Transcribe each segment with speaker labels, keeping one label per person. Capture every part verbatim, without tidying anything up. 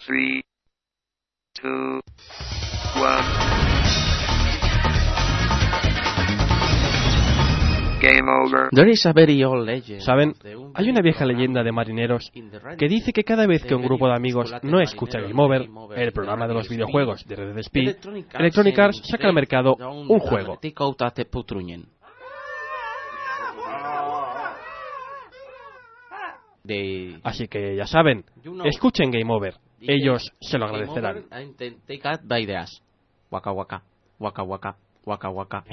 Speaker 1: three, two, one. Game over.
Speaker 2: There is a very old legend.
Speaker 3: ¿Saben? Hay una vieja leyenda de marineros que dice que cada vez que un grupo de amigos no escucha Game Over, el programa de los videojuegos de Red Dead Speed, Electronic Arts saca al mercado un juego. Así que ya saben, escuchen Game Over. Ellos se lo agradecerán.
Speaker 2: Waka waka, waka waka, waka waka.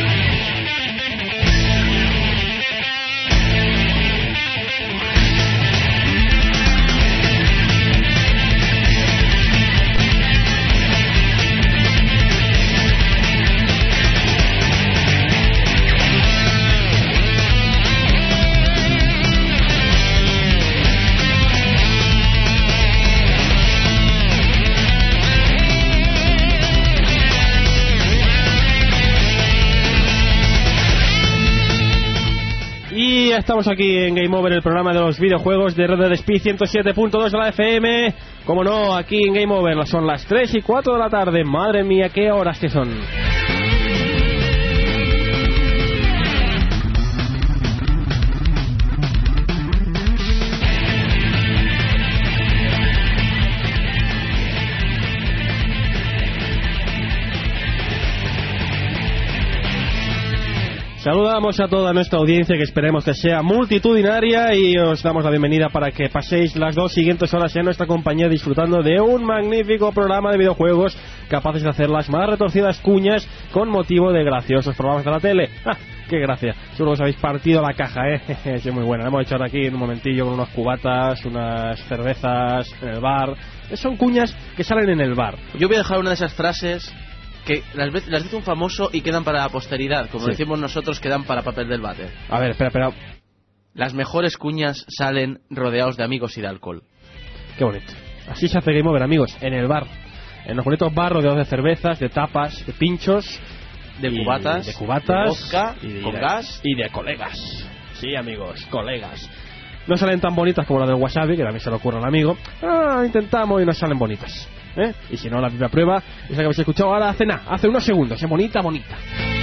Speaker 3: Y estamos aquí en Game Over, el programa de los videojuegos de Red Dead Speed ciento siete punto dos de la F M. Como no, aquí en Game Over son las tres y cuatro de la tarde. Madre mía, qué horas que son. Saludamos a toda nuestra audiencia, que esperemos que sea multitudinaria, y os damos la bienvenida para que paséis las dos siguientes horas en nuestra compañía disfrutando de un magnífico programa de videojuegos capaces de hacer las más retorcidas cuñas con motivo de graciosos programas de la tele. ¡Ah, qué gracia! Seguro os habéis partido la caja, ¿eh? Es muy buena. La hemos hecho ahora aquí en un momentillo con unos cubatas, unas cervezas en el bar. Son cuñas que salen en el bar.
Speaker 2: Yo voy a dejar una de esas frases que las, las dice un famoso y quedan para la posteridad, como sí. Decimos nosotros, quedan para papel del váter.
Speaker 3: A ver, espera, espera.
Speaker 2: Las mejores cuñas salen rodeados de amigos y de alcohol.
Speaker 3: Qué bonito. Así se hace Game Over, amigos, en el bar. En los bonitos bar rodeados de cervezas, de tapas, de pinchos,
Speaker 2: de cubatas,
Speaker 3: de cubatas,
Speaker 2: de vodka,
Speaker 3: y de,
Speaker 2: con
Speaker 3: de,
Speaker 2: gas
Speaker 3: y de colegas. Sí, amigos, colegas. No salen tan bonitas como la del wasabi, que a mí se le ocurre al amigo. Ah, intentamos y no salen bonitas. ¿Eh? Y si no, la primera prueba, esa que habéis escuchado ahora hace nada, hace unos segundos, es bonita, bonita.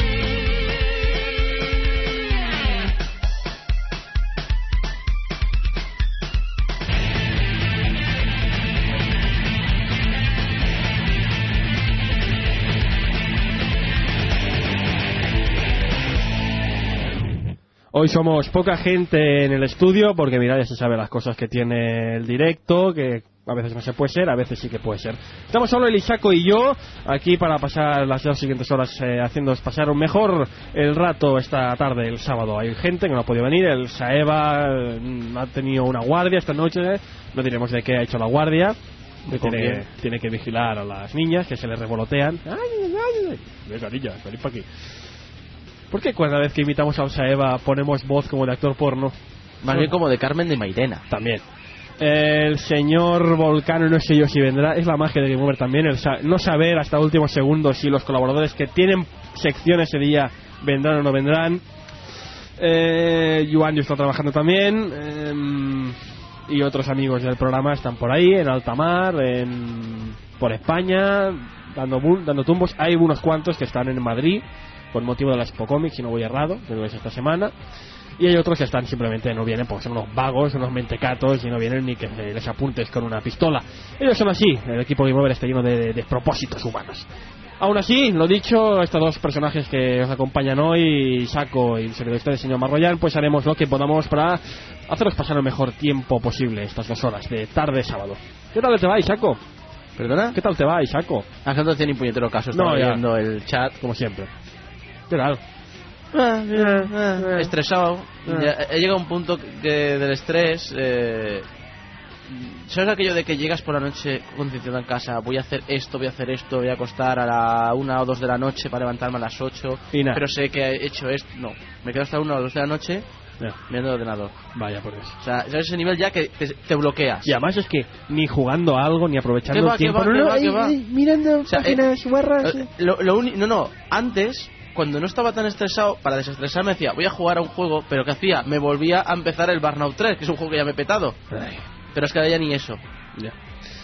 Speaker 3: Hoy somos poca gente en el estudio porque mirad, ya se sabe las cosas que tiene el directo, que a veces no se puede ser, a veces sí que puede ser. Estamos solo el Isako y yo aquí para pasar las dos siguientes horas eh, haciéndoos pasar un mejor el rato esta tarde, el sábado. Hay gente que no ha podido venir, el Saeva eh, ha tenido una guardia esta noche, eh. No diremos de qué ha hecho la guardia, que tiene, tiene que vigilar a las niñas que se les revolotean. ¡Ay, ay, ay! Venga, niñas, venid para aquí. ¿Por qué cada vez que imitamos a Saeva ponemos voz como de actor porno?
Speaker 2: Más bien como de Carmen de Mairena.
Speaker 3: También. El señor Volcano, no sé yo si vendrá. Es la magia de Game Over también, el sa- no saber hasta últimos segundos si los colaboradores que tienen sección ese día vendrán o no vendrán. eh, Yuan está trabajando también, eh, y otros amigos del programa están por ahí, en alta mar, en, por España, dando, dando tumbos. Hay unos cuantos que están en Madrid por motivo de la Expo Comics, si no voy errado, creo que es esta semana. Y hay otros que están simplemente no vienen porque son unos vagos, unos mentecatos, y no vienen ni que les apuntes con una pistola. Ellos son así, el equipo Game Over está lleno de, de despropósitos humanos. Aún así, lo dicho, estos dos personajes que os acompañan hoy, Isako y el servidor de ustedes, señor Marroyan, pues haremos lo que podamos para haceros pasar el mejor tiempo posible estas dos horas de tarde sábado. ¿Qué tal te va, Isako?
Speaker 2: ¿Perdona?
Speaker 3: ¿Qué tal te va, Isako?
Speaker 2: Acá no tiene ni puñetero caso, estaba
Speaker 3: no,
Speaker 2: viendo el chat.
Speaker 3: Como siempre. ¿Qué tal?
Speaker 2: Ah, ah, ah, estresado.
Speaker 3: Ah.
Speaker 2: Ya, he llegado a un punto que del estrés. Eh, ¿Sabes aquello de que llegas por la noche concienciado en casa? Voy a hacer esto, voy a hacer esto, voy a acostar a la una o dos de la noche para levantarme a las ocho. Pero sé que he hecho esto. No, me quedo hasta una o dos de la noche yeah. mirando el ordenador.
Speaker 3: Vaya por eso.
Speaker 2: O sea, ¿sabes ese nivel ya que te, te bloqueas?
Speaker 3: Y además es que ni jugando a algo, ni aprovechando
Speaker 2: va,
Speaker 3: el tiempo.
Speaker 2: Va,
Speaker 3: no, no,
Speaker 2: va,
Speaker 3: ay,
Speaker 2: va.
Speaker 3: Ay, mirando
Speaker 2: o sea,
Speaker 3: páginas
Speaker 2: eh,
Speaker 3: guarras.
Speaker 2: Eh, lo, lo uni- no, no, antes, cuando no estaba tan estresado, para desestresarme decía, voy a jugar a un juego, pero ¿qué hacía? Me volvía a empezar el Burnout tres, que es un juego que ya me he petado.
Speaker 3: Ay.
Speaker 2: Pero es que ahora ya ni eso.
Speaker 3: Ya.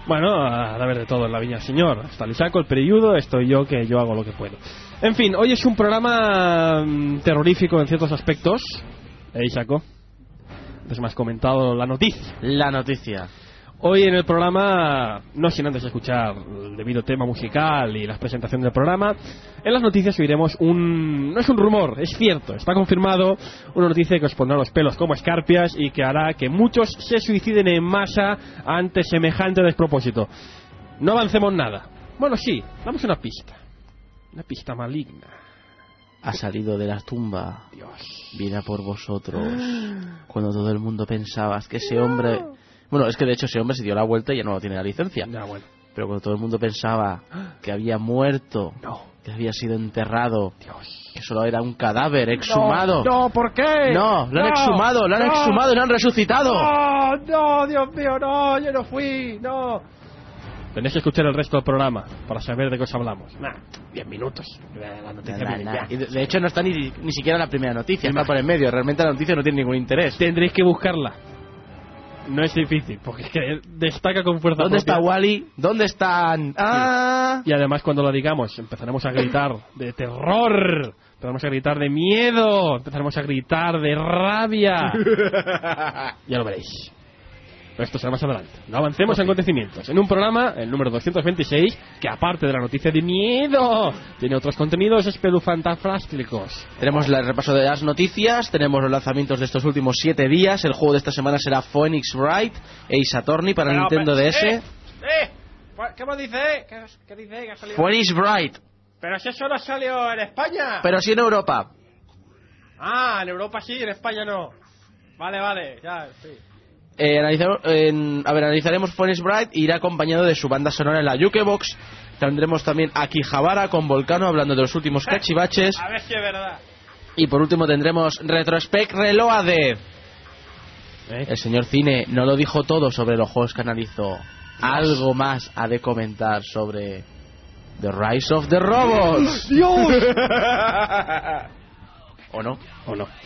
Speaker 3: Bueno, a ver de todo en la viña, señor. Está Lisaco, el perilludo, estoy yo, que yo hago lo que puedo. En fin, hoy es un programa mm, terrorífico en ciertos aspectos. ¿Eh, Isaco? Entonces me has comentado la noticia.
Speaker 2: La noticia.
Speaker 3: Hoy en el programa, no sin antes escuchar el debido tema musical y la presentación del programa, en las noticias oiremos un... no es un rumor, es cierto, está confirmado, una noticia que os pondrá los pelos como escarpias y que hará que muchos se suiciden en masa ante semejante despropósito. No avancemos nada. Bueno, sí, damos una pista. Una pista maligna.
Speaker 2: Ha salido de la tumba.
Speaker 3: Dios.
Speaker 2: Viene a por vosotros. Cuando todo el mundo pensaba que ese hombre... Bueno, es que de hecho ese hombre se dio la vuelta y ya no tiene la licencia.
Speaker 3: Ya, bueno.
Speaker 2: Pero cuando todo el mundo pensaba que había muerto,
Speaker 3: No.
Speaker 2: que había sido enterrado,
Speaker 3: Dios.
Speaker 2: que solo era un cadáver exhumado.
Speaker 3: No, no, ¿por qué?
Speaker 2: No, lo han
Speaker 3: No,
Speaker 2: exhumado, lo han
Speaker 3: no.
Speaker 2: exhumado y lo han resucitado.
Speaker 3: No, no, Dios mío, no, yo no fui, no. Tenéis que escuchar el resto del programa para saber de qué os hablamos. Nah, diez minutos. La noticia
Speaker 2: Nah,
Speaker 3: viene
Speaker 2: nah.
Speaker 3: ya.
Speaker 2: Y de, de hecho no está ni, ni siquiera la primera noticia, está por en medio. Realmente la noticia no tiene ningún interés.
Speaker 3: Tendréis que buscarla. No es difícil, porque es que destaca con fuerza
Speaker 2: ¿Dónde
Speaker 3: propia.
Speaker 2: está Wally? ¿Dónde están? Ah.
Speaker 3: Y además cuando lo digamos empezaremos a gritar de terror, empezaremos a gritar de miedo, empezaremos a gritar de rabia. Ya lo veréis. Pero esto será más adelante. No avancemos en acontecimientos. En un programa, el número doscientos veintiséis, que aparte de la noticia de miedo, tiene otros contenidos espelufantafrásticos.
Speaker 2: Tenemos el repaso de las noticias, tenemos los lanzamientos de estos últimos siete días. El juego de esta semana será Phoenix Wright Ace Attorney para
Speaker 3: Pero,
Speaker 2: Nintendo
Speaker 3: pero,
Speaker 2: D S.
Speaker 3: ¡Eh! ¡Eh! ¿Qué me dice? ¿Qué, qué dice que ha salido?
Speaker 2: Phoenix Wright,
Speaker 3: Pero si eso no salió en España.
Speaker 2: pero sí en Europa.
Speaker 3: Ah, en Europa sí, en España no. Vale, vale, ya, sí.
Speaker 2: Eh, analizar- en- a ver, analizaremos Phoenix Wright e irá acompañado de su banda sonora en la Jukebox. Tendremos también a Kijabara con Volcano hablando de los últimos cachivaches.
Speaker 3: A ver si es verdad.
Speaker 2: Y por último tendremos Retrospect Reloaded.
Speaker 3: ¿Eh?
Speaker 2: El señor Cine no lo dijo todo sobre los juegos que analizó. Algo más ha de comentar sobre The Rise of the Robots.
Speaker 3: ¡Dios!
Speaker 2: ¿O no?
Speaker 3: ¿O no?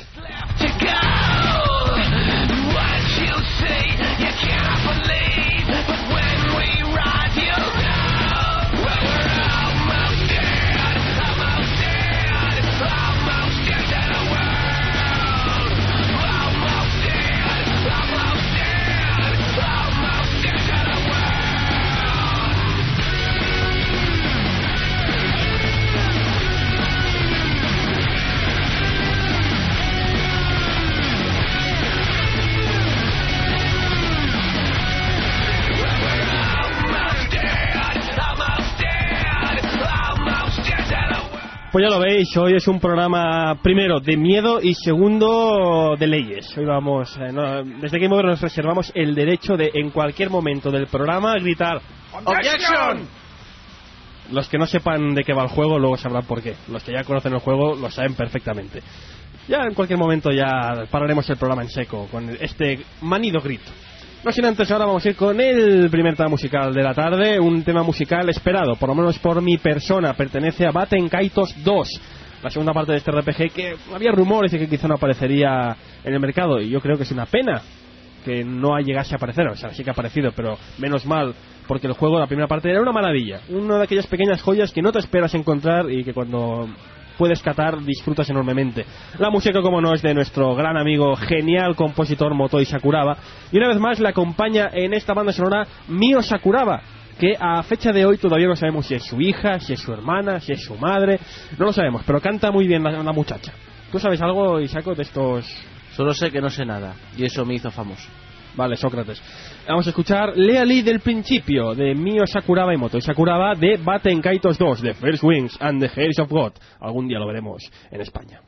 Speaker 3: Pues ya lo veis, hoy es un programa, primero, de miedo y segundo, de leyes. Hoy vamos, eh, no, desde Game Over nos reservamos el derecho de, en cualquier momento del programa, gritar ¡Objection! Los que no sepan de qué va el juego, luego sabrán por qué. Los que ya conocen el juego lo saben perfectamente. Ya en cualquier momento ya pararemos el programa en seco con este manido grito. No sin antes, ahora vamos a ir con el primer tema musical de la tarde, un tema musical esperado, por lo menos por mi persona, pertenece a Baten Kaitos dos, la segunda parte de este R P G que había rumores de que quizá no aparecería en el mercado, y yo creo que es una pena que no llegase a aparecer, o sea, sí que ha aparecido, pero menos mal, porque el juego, la primera parte, era una maravilla, una de aquellas pequeñas joyas que no te esperas encontrar y que cuando puedes catar, disfrutas enormemente. La música, como no, es de nuestro gran amigo, genial compositor Motoi Sakuraba, y una vez más le acompaña en esta banda sonora Mio Sakuraba, que a fecha de hoy todavía no sabemos si es su hija, si es su hermana, si es su madre, no lo sabemos, pero canta muy bien la, la muchacha. ¿Tú sabes algo, Isako, de estos...?
Speaker 2: Solo sé que no sé nada, y eso me hizo famoso.
Speaker 3: Vale, Sócrates. Vamos a escuchar Leali del principio, de Mio Sakuraba y Motoi Sakuraba, de Baten Kaitos dos, de First Wings and the Heirs of God. Algún día lo veremos en España.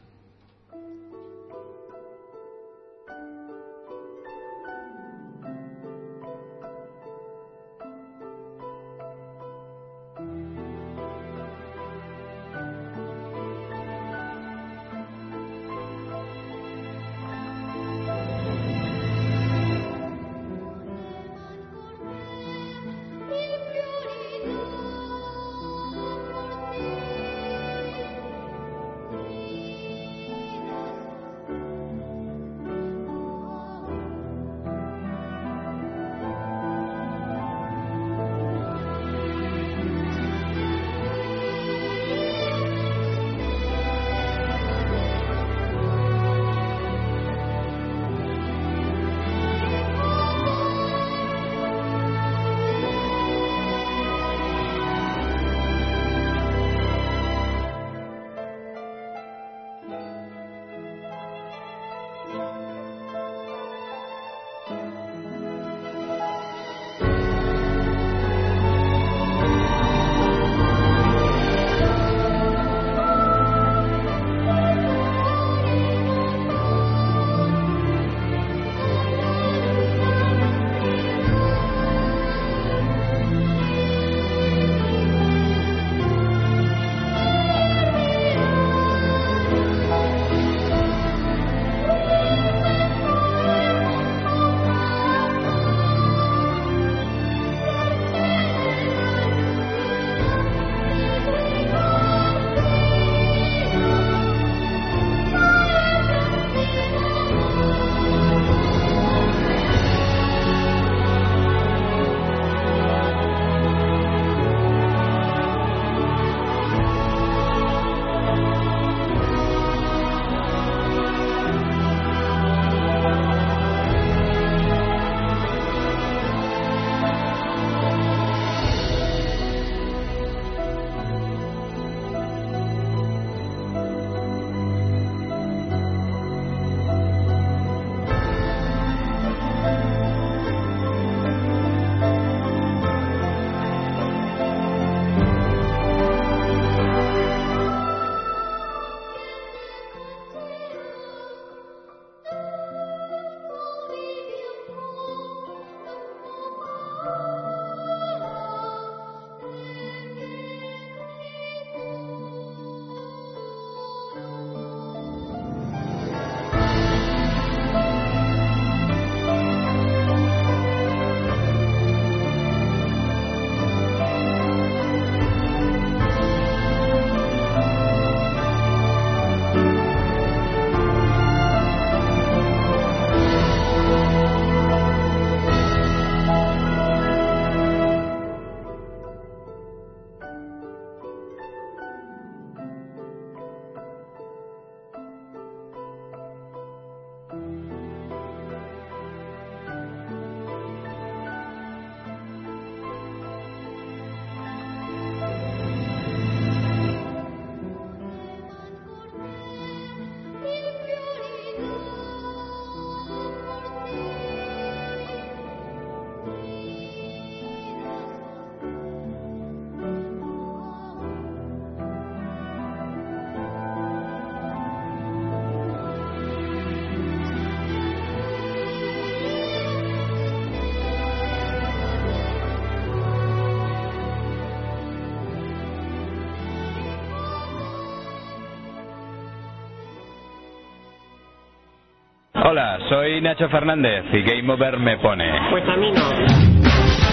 Speaker 4: Hola, soy Nacho Fernández y Game Over me pone.
Speaker 5: Pues a mí no.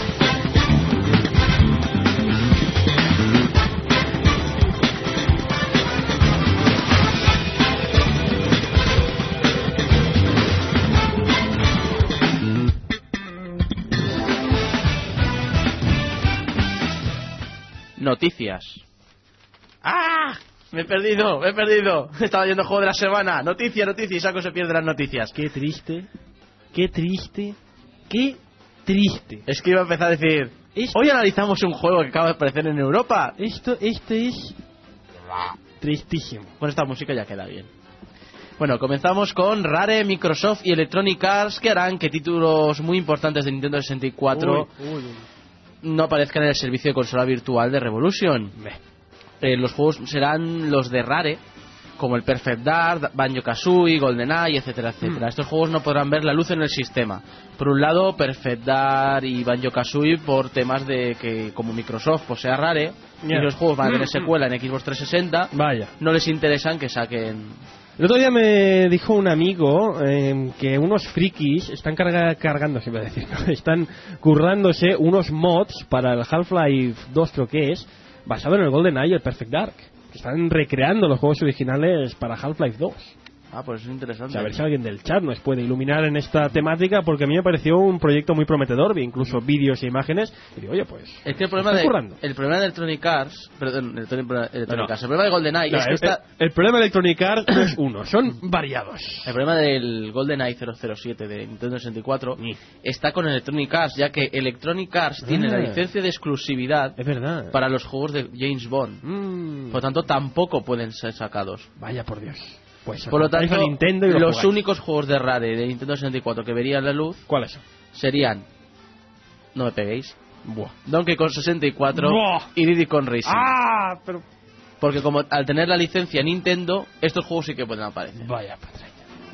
Speaker 2: Noticias. ¡Ah! Me he perdido, me he perdido. Estaba yendo juego de la semana. Noticia, noticia, y Saco se pierde las noticias.
Speaker 3: Qué triste, qué triste, qué triste.
Speaker 2: Es que iba a empezar a decir,
Speaker 3: Esto-
Speaker 2: hoy analizamos un juego que acaba de aparecer en Europa.
Speaker 3: Esto, esto es tristísimo.
Speaker 2: Con esta música ya queda bien. Bueno, comenzamos con Rare, Microsoft y Electronic Arts, que harán que títulos muy importantes de Nintendo sesenta y cuatro
Speaker 3: Uy, uy, uy.
Speaker 2: no aparezcan en el servicio de consola virtual de Revolution. Eh, los juegos serán los de Rare, como el Perfect Dark, Banjo-Kazooie, GoldenEye, etcétera, etcétera.
Speaker 3: Mm.
Speaker 2: Estos juegos no podrán ver la luz en el sistema. Por un lado, Perfect Dark y Banjo-Kazooie por temas de que como Microsoft posea Rare,
Speaker 3: Yeah.
Speaker 2: y los juegos van a tener secuela en Xbox trescientos sesenta,
Speaker 3: Vaya.
Speaker 2: no les interesan que saquen...
Speaker 3: El otro día me dijo un amigo eh, que unos frikis están carga cargando, se iba a decir, ¿no? Están currándose unos mods para el Half-Life dos, creo que es, basado en el GoldenEye y el Perfect Dark. Que están recreando los juegos originales para Half-Life dos.
Speaker 2: Ah, pues es
Speaker 3: O
Speaker 2: interesante.
Speaker 3: sea, a ver si alguien del chat nos puede iluminar en esta temática, porque a mí me pareció un proyecto muy prometedor, vi incluso vídeos e imágenes, y digo, oye, pues...
Speaker 2: Es que el problema
Speaker 3: están
Speaker 2: de
Speaker 3: currando.
Speaker 2: el problema de Electronic Arts, perdón, Electronic, Electronic
Speaker 3: No, no.
Speaker 2: Arts, el problema de GoldenEye
Speaker 3: No,
Speaker 2: es que
Speaker 3: el,
Speaker 2: está,
Speaker 3: el- el problema de Electronic Arts no es uno, son variados.
Speaker 2: el problema del GoldenEye cero cero siete de Nintendo sesenta y cuatro está con Electronic Arts, ya que Electronic Arts tiene la
Speaker 3: Ah.
Speaker 2: licencia de exclusividad
Speaker 3: Es verdad.
Speaker 2: para los juegos de James Bond.
Speaker 3: Mm,
Speaker 2: Por lo tanto, tampoco pueden ser sacados.
Speaker 3: vaya por Dios. Pues
Speaker 2: Por lo tanto,
Speaker 3: a Nintendo y lo
Speaker 2: los
Speaker 3: jugáis.
Speaker 2: únicos juegos de Rare de Nintendo sesenta y cuatro que verían la luz
Speaker 3: ¿Cuáles son?
Speaker 2: serían, no me peguéis,
Speaker 3: Buah.
Speaker 2: Donkey Kong sesenta y cuatro
Speaker 3: Buah.
Speaker 2: y Diddy Kong Racing.
Speaker 3: ¡Ah! Pero...
Speaker 2: Porque como al tener la licencia Nintendo, estos juegos sí que pueden aparecer.
Speaker 3: Vaya patraña.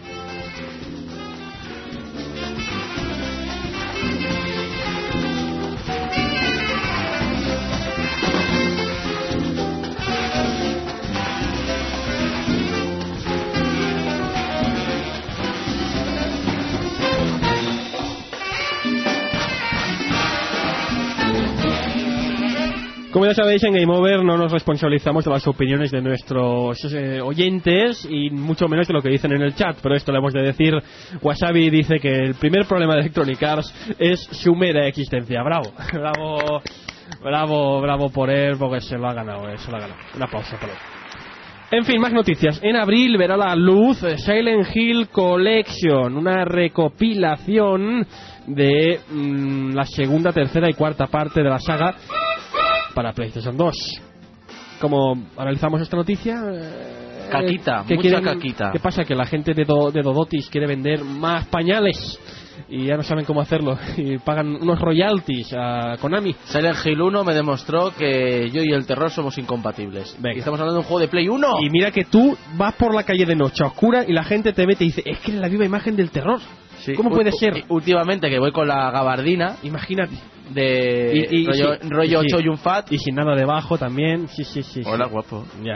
Speaker 3: Como ya sabéis, en Game Over no nos responsabilizamos de las opiniones de nuestros eh, oyentes y mucho menos de lo que dicen en el chat, pero esto le hemos de decir. Wasabi dice que el primer problema de Electronic Arts es su mera existencia. Bravo, bravo, bravo, bravo por él, porque se lo ha ganado, eh, se lo ha ganado. Un aplauso por él. En fin, más noticias. En abril verá la luz Silent Hill Collection, una recopilación de mmm, la segunda, tercera y cuarta parte de la saga para PlayStation dos. Como analizamos esta noticia, eh,
Speaker 2: Caquita,
Speaker 3: ¿qué
Speaker 2: mucha
Speaker 3: quieren-
Speaker 2: caquita.
Speaker 3: ¿Qué pasa? Que la gente de, Do- de Dodotis quiere vender más pañales y ya no saben cómo hacerlo y pagan unos royalties a Konami.
Speaker 2: Silent Hill uno me demostró que yo y el terror somos incompatibles.
Speaker 3: Venga.
Speaker 2: Y estamos hablando de un juego de Play uno.
Speaker 3: Y mira que tú vas por la calle de noche a oscura y la gente te ve y te dice, es que es la viva imagen del terror.
Speaker 2: Sí.
Speaker 3: ¿Cómo
Speaker 2: U-
Speaker 3: puede
Speaker 2: u-
Speaker 3: ser?
Speaker 2: Últimamente que voy con la gabardina
Speaker 3: Imagínate.
Speaker 2: de
Speaker 3: Y- y-
Speaker 2: rollo,
Speaker 3: sí,
Speaker 2: rollo
Speaker 3: sí.
Speaker 2: ocho y un fat.
Speaker 3: Y sin nada debajo también. Sí, sí, sí.
Speaker 2: Hola,
Speaker 3: sí.
Speaker 2: guapo.
Speaker 3: Ya.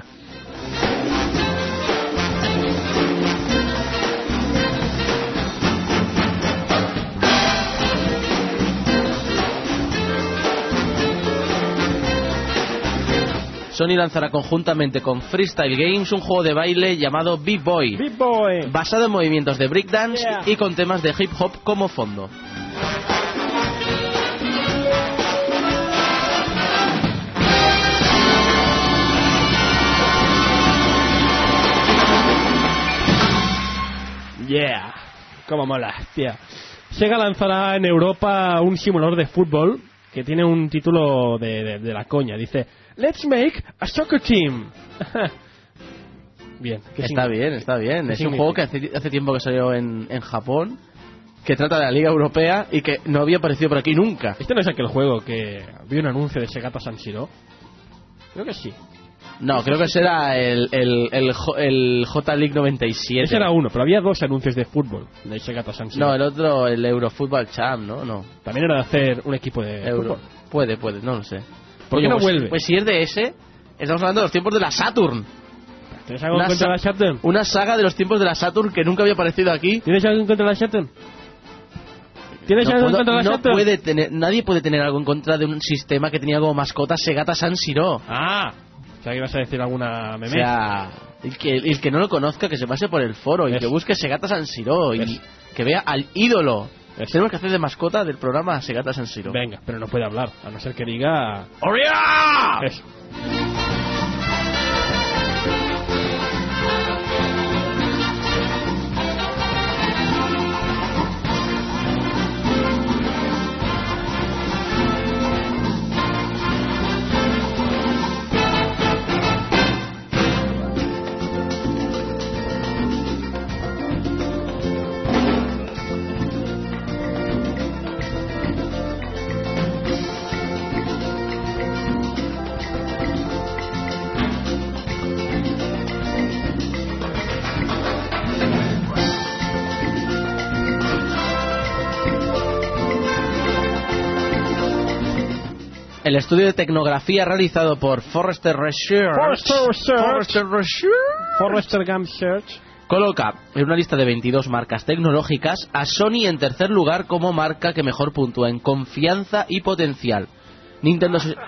Speaker 2: Sony lanzará conjuntamente con Freestyle Games un juego de baile llamado B-Boy,
Speaker 3: Big Boy.
Speaker 2: basado en movimientos de breakdance
Speaker 3: Yeah.
Speaker 2: y con temas de hip hop como fondo.
Speaker 3: Yeah. Cómo mola, tía. Sega lanzará en Europa un simulador de fútbol que tiene un título de, de, de la coña. Dice, Let's make a soccer team. Bien. ¿qué
Speaker 2: Está
Speaker 3: significa?
Speaker 2: bien, está bien.
Speaker 3: ¿Qué
Speaker 2: Es un juego que hace, hace tiempo que salió en, en Japón, que trata de la Liga Europea y que no había aparecido por aquí nunca.
Speaker 3: Este no es aquel juego que vi un anuncio de Segata San Siro. Creo que sí.
Speaker 2: No, creo que ese era el, el, el, J- el J-League noventa y siete.
Speaker 3: Ese era uno, pero había dos anuncios de fútbol de Segata San Siro.
Speaker 2: No, el otro, el Eurofootball Champ, ¿no? No.
Speaker 3: También era de hacer un equipo de
Speaker 2: Euro.
Speaker 3: fútbol.
Speaker 2: Puede, puede, no lo sé.
Speaker 3: ¿Por qué
Speaker 2: Coño,
Speaker 3: no
Speaker 2: pues,
Speaker 3: vuelve?
Speaker 2: Pues si es de ese, estamos hablando de los tiempos de la Saturn.
Speaker 3: ¿Tienes algo
Speaker 2: Una
Speaker 3: en contra de la
Speaker 2: sa-
Speaker 3: Saturn?
Speaker 2: Una saga de los tiempos de la Saturn que nunca había aparecido aquí.
Speaker 3: ¿Tienes algo en contra de la Saturn? ¿Tienes
Speaker 2: No,
Speaker 3: algo
Speaker 2: puedo-
Speaker 3: en contra de la
Speaker 2: no
Speaker 3: Saturn?
Speaker 2: puede tener, nadie puede tener algo en contra de un sistema que tenía como mascota Segata San Siro.
Speaker 3: Ah, o sea que ibas a decir alguna
Speaker 2: O
Speaker 3: meme.
Speaker 2: sea, el que, el que no lo conozca, que se pase por el foro y
Speaker 3: Es-
Speaker 2: que busque Segata San Siro y
Speaker 3: Es-
Speaker 2: que vea al ídolo.
Speaker 3: Es-
Speaker 2: Tenemos que hacer de mascota del programa Segata San Siro.
Speaker 3: Venga, pero no puede hablar, a no ser que diga...
Speaker 2: ¡Oria!
Speaker 3: Eso.
Speaker 2: El estudio de tecnografía realizado por Forrester Research,
Speaker 3: Forrester Research.
Speaker 2: Forrester Research
Speaker 3: Forrester Gump Search.
Speaker 2: coloca en una lista de veintidós marcas tecnológicas a Sony en tercer lugar como marca que mejor puntúa en confianza y potencial. Nintendo se-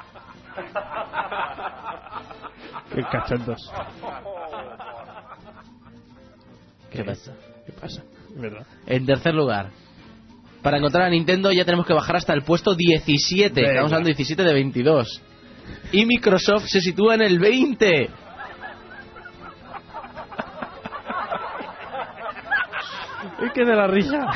Speaker 3: Qué cachondos.
Speaker 2: ¿Qué pasa?
Speaker 3: ¿Qué pasa? Es verdad.
Speaker 2: En tercer lugar. Para encontrar a Nintendo ya tenemos que bajar hasta el puesto diecisiete.
Speaker 3: Venga.
Speaker 2: Estamos hablando de diecisiete de veintidós. Y Microsoft se sitúa en el veinte.
Speaker 3: Es que de la risa.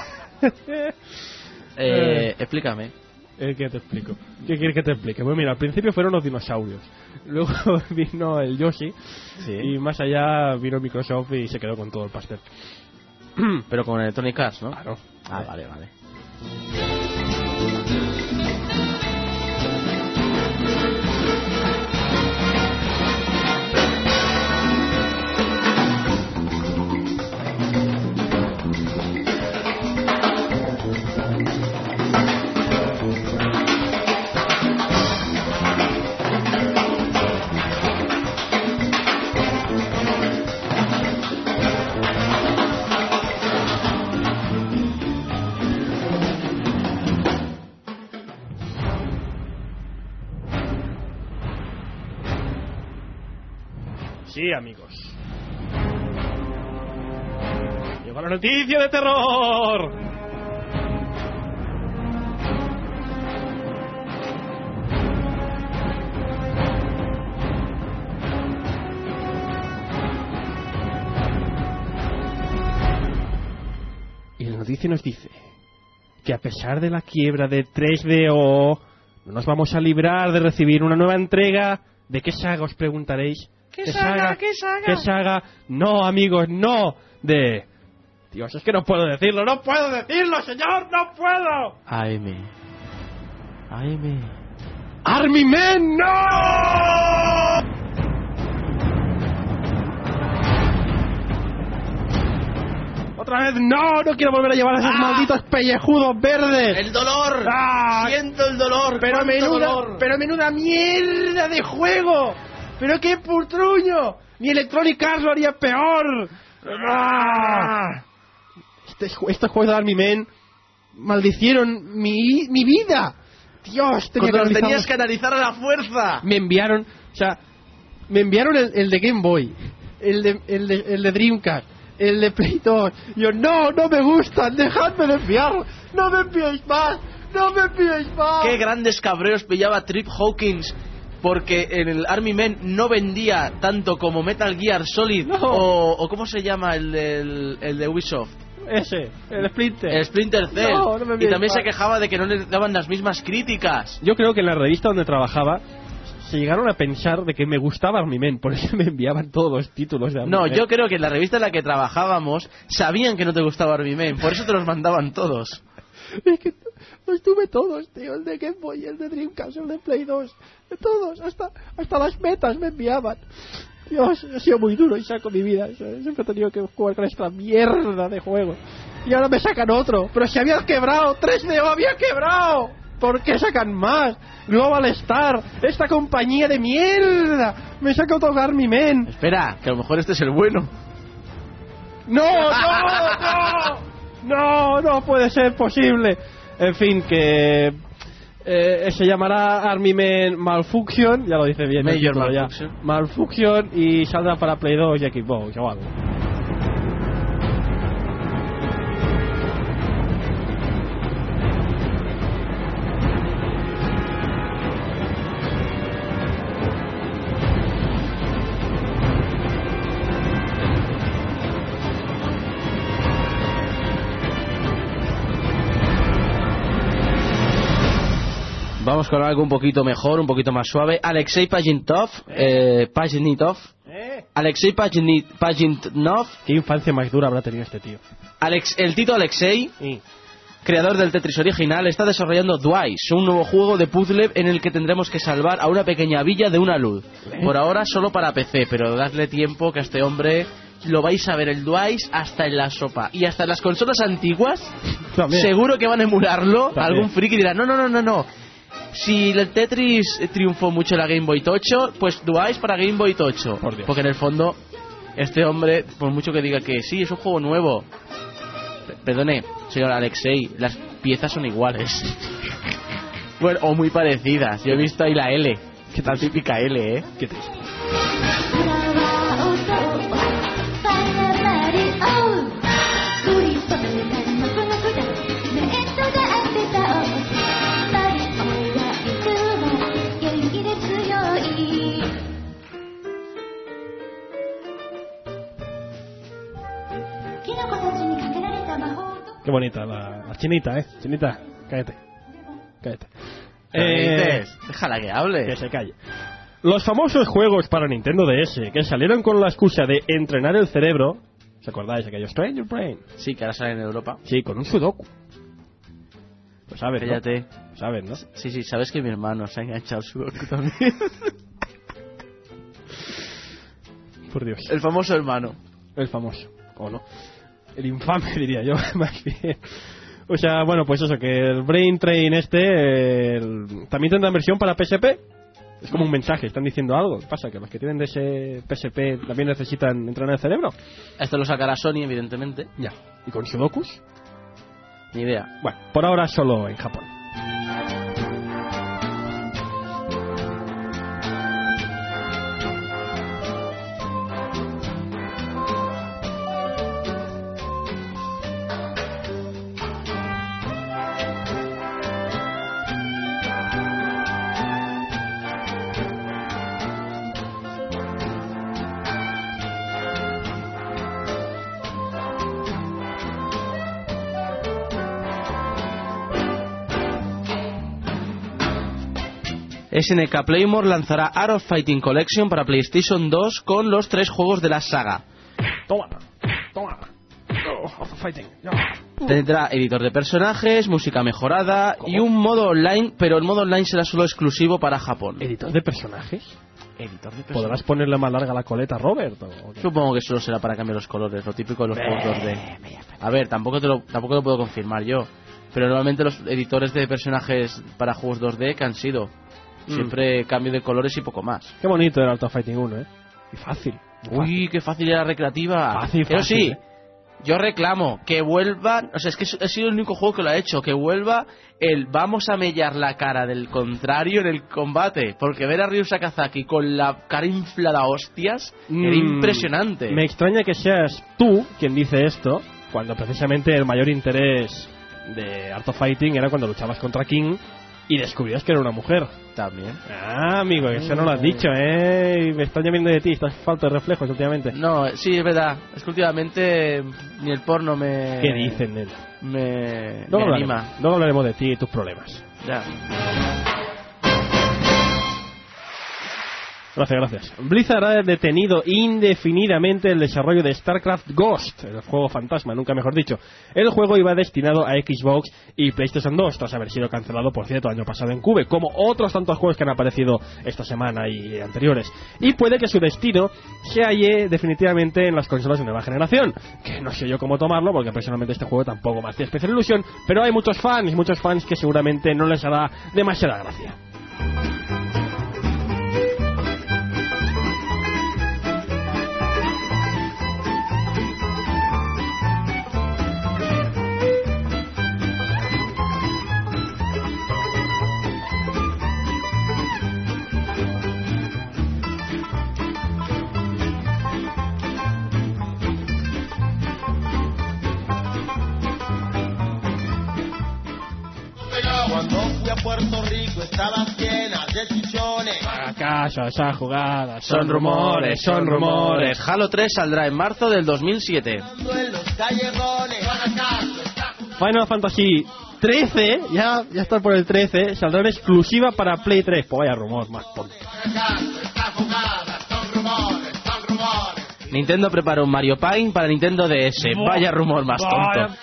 Speaker 2: Eh, explícame.
Speaker 3: Eh, ¿Qué te explico? ¿Qué quieres que te explique? Pues mira, al principio fueron los dinosaurios. Luego vino el Yoshi.
Speaker 2: Sí.
Speaker 3: Y más allá vino Microsoft y se quedó con todo el pastel.
Speaker 2: Pero con Electronic Arts, ¿no?
Speaker 3: Claro.
Speaker 2: Ah, vale, vale.
Speaker 3: Sí, amigos. Llegó la noticia de terror. Y la noticia nos dice que a pesar de la quiebra de tres D O, no nos vamos a librar de recibir una nueva entrega. ¿De qué saga, os preguntaréis?
Speaker 2: ¿Qué saga? ¿Qué saga?
Speaker 3: ¿Qué saga? No, amigos, no. De... Dios, es que no puedo decirlo, no puedo decirlo, señor, no puedo.
Speaker 2: Aime. Aime.
Speaker 3: ¡Army Men, no! Otra vez, no, no quiero volver a llevar a esos
Speaker 2: ¡Ah!
Speaker 3: malditos pellejudos verdes.
Speaker 2: ¡El dolor!
Speaker 3: ¡Ah!
Speaker 2: ¡Siento el dolor!
Speaker 3: Pero
Speaker 2: ¡Cuánto
Speaker 3: menuda,
Speaker 2: dolor!
Speaker 3: pero menuda mierda de juego. Pero qué putruño. Ni Electronic Arts lo haría peor. ¡Ah! Este, ju- estos juegos de Army Men maldicieron mi, mi vida. Dios, tenía
Speaker 2: Cuando los
Speaker 3: que
Speaker 2: tenías
Speaker 3: analizarlos.
Speaker 2: que analizar a la fuerza.
Speaker 3: Me enviaron, o sea, me enviaron el, el de Game Boy, el de, el de, el de Dreamcast, el de Play dos. Yo, no, no me gustan, dejadme de enviarlos. No me enviéis más, no me enviéis más.
Speaker 2: Qué grandes cabreos pillaba Trip Hawkins porque en el Army Men no vendía tanto como Metal Gear Solid
Speaker 3: No.
Speaker 2: o, o ¿cómo se llama el, el, el de Ubisoft?
Speaker 3: Ese, el Splinter.
Speaker 2: El Splinter Cell.
Speaker 3: No, no me
Speaker 2: y
Speaker 3: envíes
Speaker 2: también se
Speaker 3: más.
Speaker 2: quejaba de que no le daban las mismas críticas.
Speaker 3: Yo creo que en la revista donde trabajaba se llegaron a pensar de que me gustaba Army Men, por eso me enviaban todos los títulos de Army
Speaker 2: No,
Speaker 3: Men.
Speaker 2: yo creo que en la revista en la que trabajábamos sabían que no te gustaba Army Men, por eso te los mandaban todos.
Speaker 3: Es que los tuve todos, tío, el de Game Boy, el de Dreamcast, el de Play dos, de todos, hasta, hasta las metas me enviaban. Dios, ha sido muy duro y saco mi vida. Siempre he tenido que jugar con esta mierda de juego. Y ahora me sacan otro, pero se había quebrado, tres D O había quebrado. ¿Por qué sacan más? Global Star, esta compañía de mierda, me saca Otto Army-Men.
Speaker 2: Espera, que a lo mejor este es el bueno.
Speaker 3: No, no, no, no, no puede ser posible. En fin, que eh, se llamará Army-Men Malfunction, ya lo dice bien el
Speaker 2: Major
Speaker 3: título ya.
Speaker 2: Malfunction.
Speaker 3: Malfunction, y saldrá para Play dos y Xbox o algo.
Speaker 2: Vamos con algo un poquito mejor, un poquito más suave. Alexei Pajitnov, eh, Pajitnov,
Speaker 3: ¿Eh?
Speaker 2: Alexei Pajitni- Pajitnov,
Speaker 3: Qué infancia más dura habrá tenido este tío.
Speaker 2: Alex, el Tito Alexei,
Speaker 3: Sí.
Speaker 2: creador del Tetris original, está desarrollando Twice, un nuevo juego de puzzle en el que tendremos que salvar a una pequeña villa de una luz. Por ahora solo para P C, pero dadle tiempo que a este hombre lo vais a ver el Twice hasta en la sopa. Y hasta en las consolas antiguas,
Speaker 3: También.
Speaker 2: seguro que van a emularlo.
Speaker 3: También.
Speaker 2: Algún friki dirá, no, no, no, no, no. Si el Tetris triunfó mucho en la Game Boy Tocho, pues Twice para Game Boy Tocho.
Speaker 3: Por Dios.
Speaker 2: Porque en el fondo, este hombre, por mucho que diga que sí, es un juego nuevo. P- Perdone, señor Alexei, las piezas son iguales. Bueno, o muy parecidas. Yo he visto ahí la L, que tal típica L, ¿eh?
Speaker 3: Qué triste.
Speaker 5: キノコたちにかけられた魔法と
Speaker 3: Qué bonita la, la chinita, eh. Chinita, cállate. Cállate.
Speaker 2: ¿Qué dices? Déjala que hable.
Speaker 3: Que se calle. Los famosos juegos para Nintendo D S que salieron con la excusa de entrenar el cerebro. ¿Os acordáis de aquellos Stranger Brain?
Speaker 2: Sí, que ahora sale en Europa.
Speaker 3: Sí, con un sudoku. Lo sabes, ¿no?
Speaker 2: Cállate.
Speaker 3: Lo sabes, ¿no?
Speaker 2: Sí, sí, sabes que mi hermano se ha enganchado al sudoku también.
Speaker 3: Por Dios.
Speaker 2: El famoso hermano.
Speaker 3: El famoso, o no. El infame, diría yo, más bien. O sea, bueno, pues eso, que el Brain Train este el- también tendrá versión para P S P. Es como un mensaje, están diciendo algo. ¿Qué pasa? ¿Que los que tienen de ese P S P también necesitan entrenar el cerebro?
Speaker 2: Esto lo sacará Sony, evidentemente.
Speaker 3: Ya. ¿Y con Sudokus?
Speaker 2: Ni idea.
Speaker 3: Bueno, por ahora solo en Japón.
Speaker 2: S N K Playmore lanzará Art of Fighting Collection para PlayStation dos con los tres juegos de la saga.
Speaker 3: Toma, toma. Oh, fighting. No.
Speaker 2: Tendrá editor de personajes, música mejorada y un modo online, pero el modo online será solo exclusivo para Japón.
Speaker 3: ¿Editor de personajes?
Speaker 2: Editor de personajes.
Speaker 3: ¿Podrás ponerle más larga la coleta a Robert? ¿O qué?
Speaker 2: Supongo que solo será para cambiar los colores, lo típico de los juegos dos D. A ver, tampoco te lo, tampoco lo puedo confirmar yo, pero normalmente los editores de personajes para juegos dos D que han sido siempre cambio de colores y poco más.
Speaker 3: Qué bonito era Alto Fighting uno, ¿eh? Y fácil.
Speaker 2: Uy, qué fácil era recreativa.
Speaker 3: Fácil,
Speaker 2: Pero
Speaker 3: fácil,
Speaker 2: sí,
Speaker 3: ¿eh?
Speaker 2: yo reclamo que vuelvan, o sea, es que ha sido el único juego que lo ha hecho, que vuelva el vamos a mellar la cara del contrario en el combate, porque ver a Ryu Sakazaki con la cara inflada a hostias era
Speaker 3: Mm,
Speaker 2: impresionante.
Speaker 3: Me extraña que seas tú quien dice esto, cuando precisamente el mayor interés de Art of Fighting era cuando luchabas contra King y descubrías que era una mujer.
Speaker 2: También.
Speaker 3: Ah, amigo, eso no lo has dicho, ¿eh? Y me extraña viendo de ti, estás falta de reflejos últimamente.
Speaker 2: No, sí, es verdad. Es que últimamente ni el porno me...
Speaker 3: ¿Qué dicen, nena?
Speaker 2: Me,
Speaker 3: Luego
Speaker 2: me
Speaker 3: hablaremos,
Speaker 2: anima.
Speaker 3: luego hablaremos de ti y tus problemas.
Speaker 2: Ya.
Speaker 3: Gracias, gracias. Blizzard ha detenido indefinidamente el desarrollo de StarCraft Ghost, el juego fantasma, nunca mejor dicho. El juego iba destinado a Xbox y PlayStation dos, tras haber sido cancelado, por cierto, el año pasado en Cube, como otros tantos juegos que han aparecido esta semana y anteriores. Y puede que su destino se halle definitivamente en las consolas de nueva generación, que no sé yo cómo tomarlo, porque personalmente este juego tampoco me hace especial ilusión, pero hay muchos fans, muchos fans que seguramente no les hará demasiada gracia.
Speaker 6: Puerto Rico estaba llena de chichones.
Speaker 3: ¿Acaso esa jugada?
Speaker 2: Son rumores, son rumores. Halo tres saldrá en marzo del dos mil siete.
Speaker 3: Final Fantasy trece, ya, ya está por el trece, saldrá en exclusiva para Play tres. Pues vaya rumor más tonto.
Speaker 2: Nintendo prepara un Mario Paint para Nintendo D S. Vaya rumor más tonto.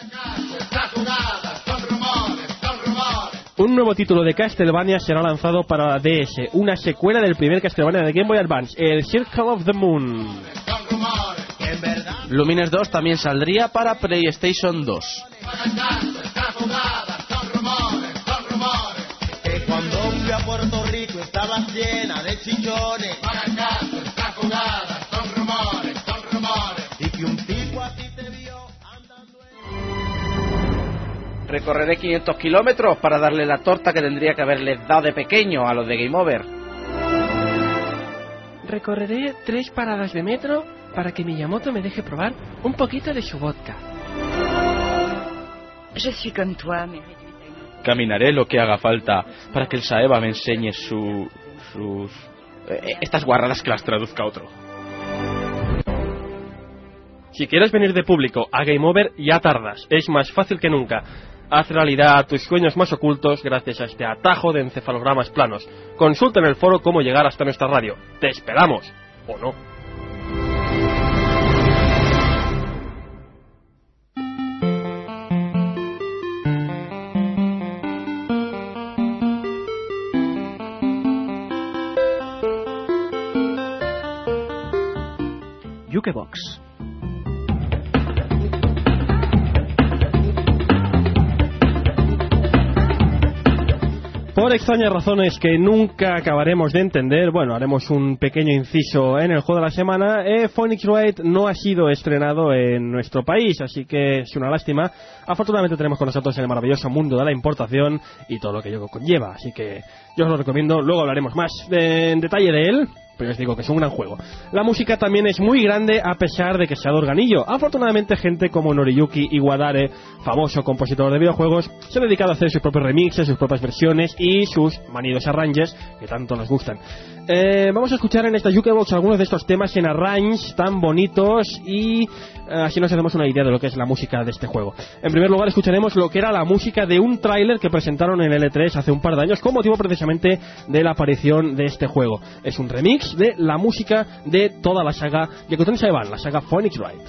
Speaker 3: Un nuevo título de Castlevania será lanzado para la D S, una secuela del primer Castlevania de Game Boy Advance, el Circle of the Moon.
Speaker 2: Lumines dos también saldría para PlayStation dos.
Speaker 6: Que cuando fui a Puerto Rico estaba llena de chichones. Son rumores, son rumores. Y que un tipo así te vio andando en...
Speaker 2: Recorreré quinientos kilómetros para darle la torta que tendría que haberles dado de pequeño a los de Game Over.
Speaker 7: Recorreré tres paradas de metro para que Miyamoto me deje probar un poquito de su vodka.
Speaker 8: Je suis comme toi, mais...
Speaker 2: Caminaré lo que haga falta para que el Saeva me enseñe su... sus... Eh, estas guarradas que las traduzca otro.
Speaker 3: Si quieres venir de público a Game Over, ya tardas. Es más fácil que nunca. Haz realidad tus sueños más ocultos gracias a este atajo de encefalogramas planos. Consulta en el foro cómo llegar hasta nuestra radio. ¡Te esperamos! ¿O no?
Speaker 2: Jukebox.
Speaker 3: Por extrañas razones que nunca acabaremos de entender, bueno, haremos un pequeño inciso en el juego de la semana. eh, Phoenix Wright no ha sido estrenado en nuestro país, así que es una lástima. Afortunadamente tenemos con nosotros el maravilloso mundo de la importación y todo lo que ello conlleva, así que yo os lo recomiendo. Luego hablaremos más de, en detalle de él, pero os digo que es un gran juego. La música también es muy grande a pesar de que sea de organillo. Afortunadamente gente como Noriyuki Iwadare, famoso compositor de videojuegos, se ha dedicado a hacer sus propios remixes, sus propias versiones y sus manidos arranges que tanto nos gustan. Eh, vamos a escuchar en esta Jukebox algunos de estos temas en arrange tan bonitos y eh, así nos hacemos una idea de lo que es la música de este juego. En primer lugar escucharemos lo que era la música de un tráiler que presentaron en el E tres hace un par de años con motivo precisamente de la aparición de este juego. Es un remix de la música de toda la saga Yakuza Saiban, la saga Phoenix Wright.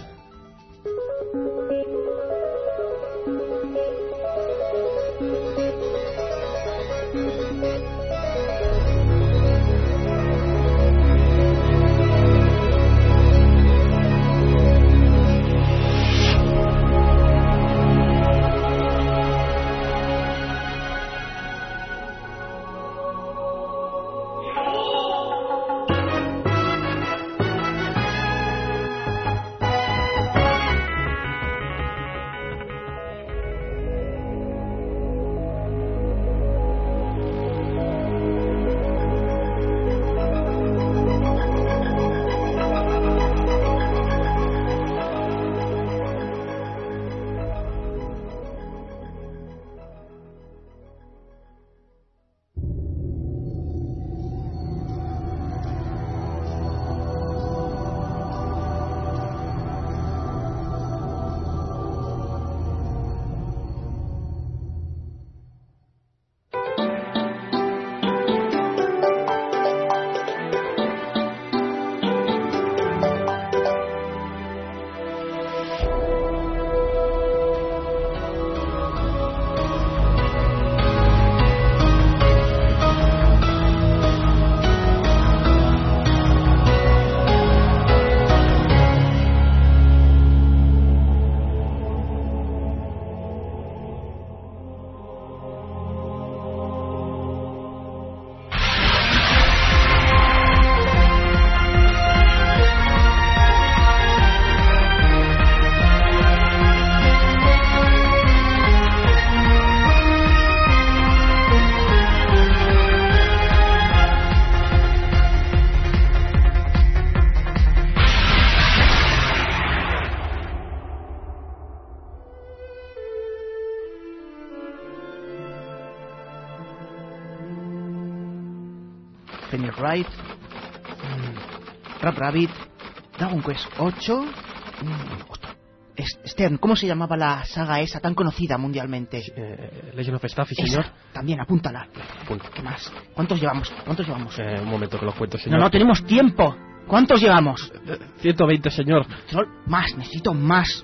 Speaker 8: Phoenix Wright, mm, Rap Rabbit, Dragon Quest ocho. Mm, ostras, Stern, ¿cómo se llamaba la saga esa tan conocida mundialmente?
Speaker 3: Eh, Legend of Staffy,
Speaker 8: Esa,
Speaker 3: señor.
Speaker 8: también, apúntala. ¿Qué más? ¿Cuántos llevamos? ¿Cuántos llevamos?
Speaker 3: Eh, un momento que lo cuento, señor.
Speaker 8: No, no tenemos tiempo. ¿Cuántos llevamos?
Speaker 3: ciento veinte, señor.
Speaker 8: Más, necesito más.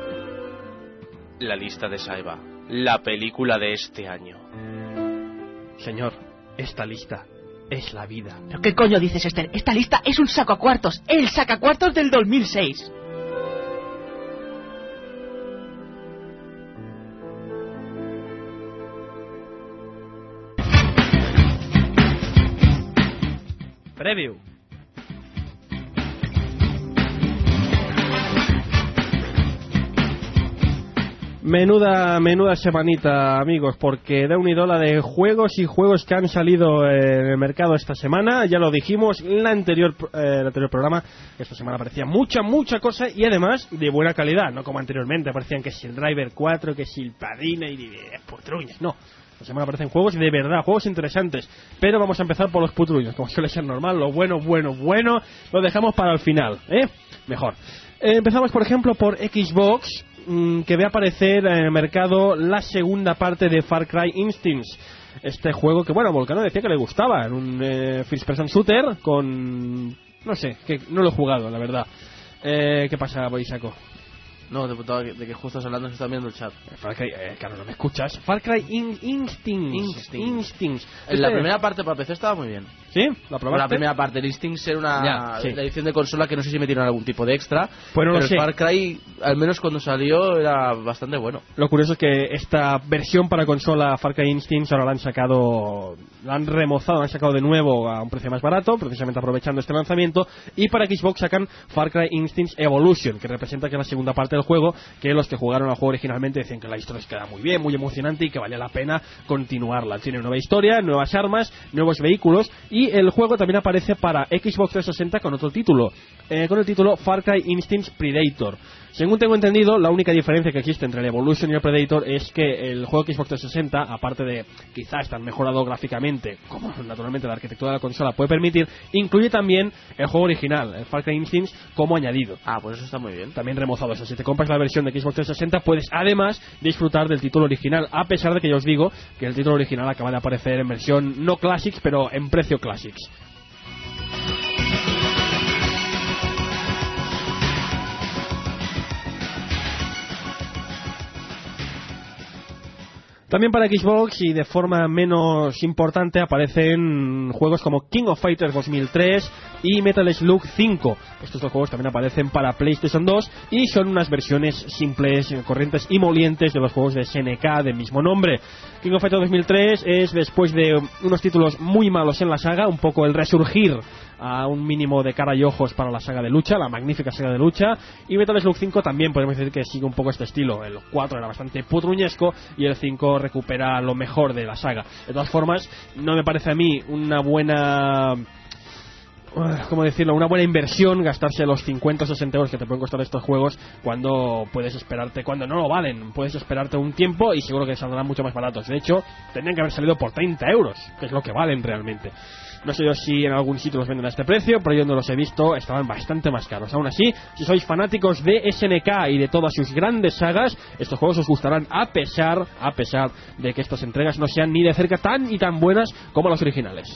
Speaker 2: La lista de Saiba. La película de este año.
Speaker 3: Señor, esta lista es la vida.
Speaker 8: ¿Pero qué coño dices, Esther? Esta lista es un sacacuartos. El sacacuartos del dos mil seis.
Speaker 3: Preview. Menuda, menuda semanita, amigos, porque da una idola de juegos y juegos que han salido en el mercado esta semana. Ya lo dijimos en la anterior, eh, el anterior programa. Esta semana aparecía mucha, mucha cosa y además de buena calidad, no como anteriormente. Aparecían que si el Driver cuatro, que si el Padrino y de putruñas. No, esta semana aparecen juegos de verdad, juegos interesantes. Pero vamos a empezar por los putruños, como suele ser normal. Lo bueno, bueno, bueno, lo dejamos para el final, ¿eh? Mejor. Eh, empezamos, por ejemplo, por Xbox, que ve aparecer en el mercado la segunda parte de Far Cry Instincts. Este juego que, bueno, Volcano decía que le gustaba, en un eh, first person shooter con... no sé, que no lo he jugado, la verdad. Eh, ¿Qué pasa, Boisaco?
Speaker 2: No, diputado, de que justo estás hablando, se está viendo el chat.
Speaker 3: Far Cry, eh, claro, ¿no me escuchas? Far Cry in, Instincts.
Speaker 2: Instincts.
Speaker 3: Instincts.
Speaker 2: En la
Speaker 3: Este-
Speaker 2: primera parte para P C estaba muy bien.
Speaker 3: ¿Sí? ¿La probaste?
Speaker 2: La primera parte, el Instincts era una
Speaker 3: Ya, sí.
Speaker 2: la edición de consola que no sé si metieron algún tipo de extra.
Speaker 3: Pues no lo
Speaker 2: pero
Speaker 3: sé.
Speaker 2: el Far Cry, al menos cuando salió, era bastante bueno.
Speaker 3: Lo curioso es que esta versión para consola Far Cry Instincts ahora la han sacado, la han remozado, la han sacado de nuevo a un precio más barato, precisamente aprovechando este lanzamiento. Y para Xbox sacan Far Cry Instincts Evolution, que representa que es la segunda parte del juego, que los que jugaron al juego originalmente decían que la historia se queda muy bien, muy emocionante y que valía la pena continuarla. Tiene nueva historia, nuevas armas, nuevos vehículos y el juego también aparece para Xbox trescientos sesenta con otro título, eh, con el título Far Cry Instincts Predator. Según tengo entendido, la única diferencia que existe entre el Evolution y el Predator es que el juego Xbox trescientos sesenta, aparte de quizás estar mejorado gráficamente, como naturalmente la arquitectura de la consola puede permitir, incluye también el juego original, el Far Cry Instincts, como añadido.
Speaker 2: Ah, pues eso está muy bien.
Speaker 3: También remozado eso. Si te compras la versión de Xbox trescientos sesenta, puedes además disfrutar del título original, a pesar de que ya os digo que el título original acaba de aparecer en versión no Classics, pero en precio Classics. También para Xbox y de forma menos importante aparecen juegos como King of Fighters dos mil tres y Metal Slug cinco. Estos dos juegos también aparecen para PlayStation dos y son unas versiones simples, corrientes y molientes de los juegos de S N K del mismo nombre. King of Fighters dos mil tres es, después de unos títulos muy malos en la saga, un poco el resurgir a un mínimo de cara y ojos para la saga de lucha, la magnífica saga de lucha. Y Metal Slug cinco también podemos decir que sigue un poco este estilo. El cuatro era bastante putruñesco y el cinco recupera lo mejor de la saga. De todas formas, no me parece a mí una buena... ¿cómo decirlo? Una buena inversión gastarse los cincuenta o sesenta euros que te pueden costar estos juegos cuando puedes esperarte, cuando no lo valen. Puedes esperarte un tiempo y seguro que saldrán mucho más baratos. De hecho, tendrían que haber salido por treinta euros, que es lo que valen realmente. No sé yo si en algún sitio los venden a este precio, pero yo no los he visto, estaban bastante más caros. Aún así, si sois fanáticos de S N K y de todas sus grandes sagas, estos juegos os gustarán a pesar, a pesar de que estas entregas no sean ni de cerca tan y tan buenas como las originales.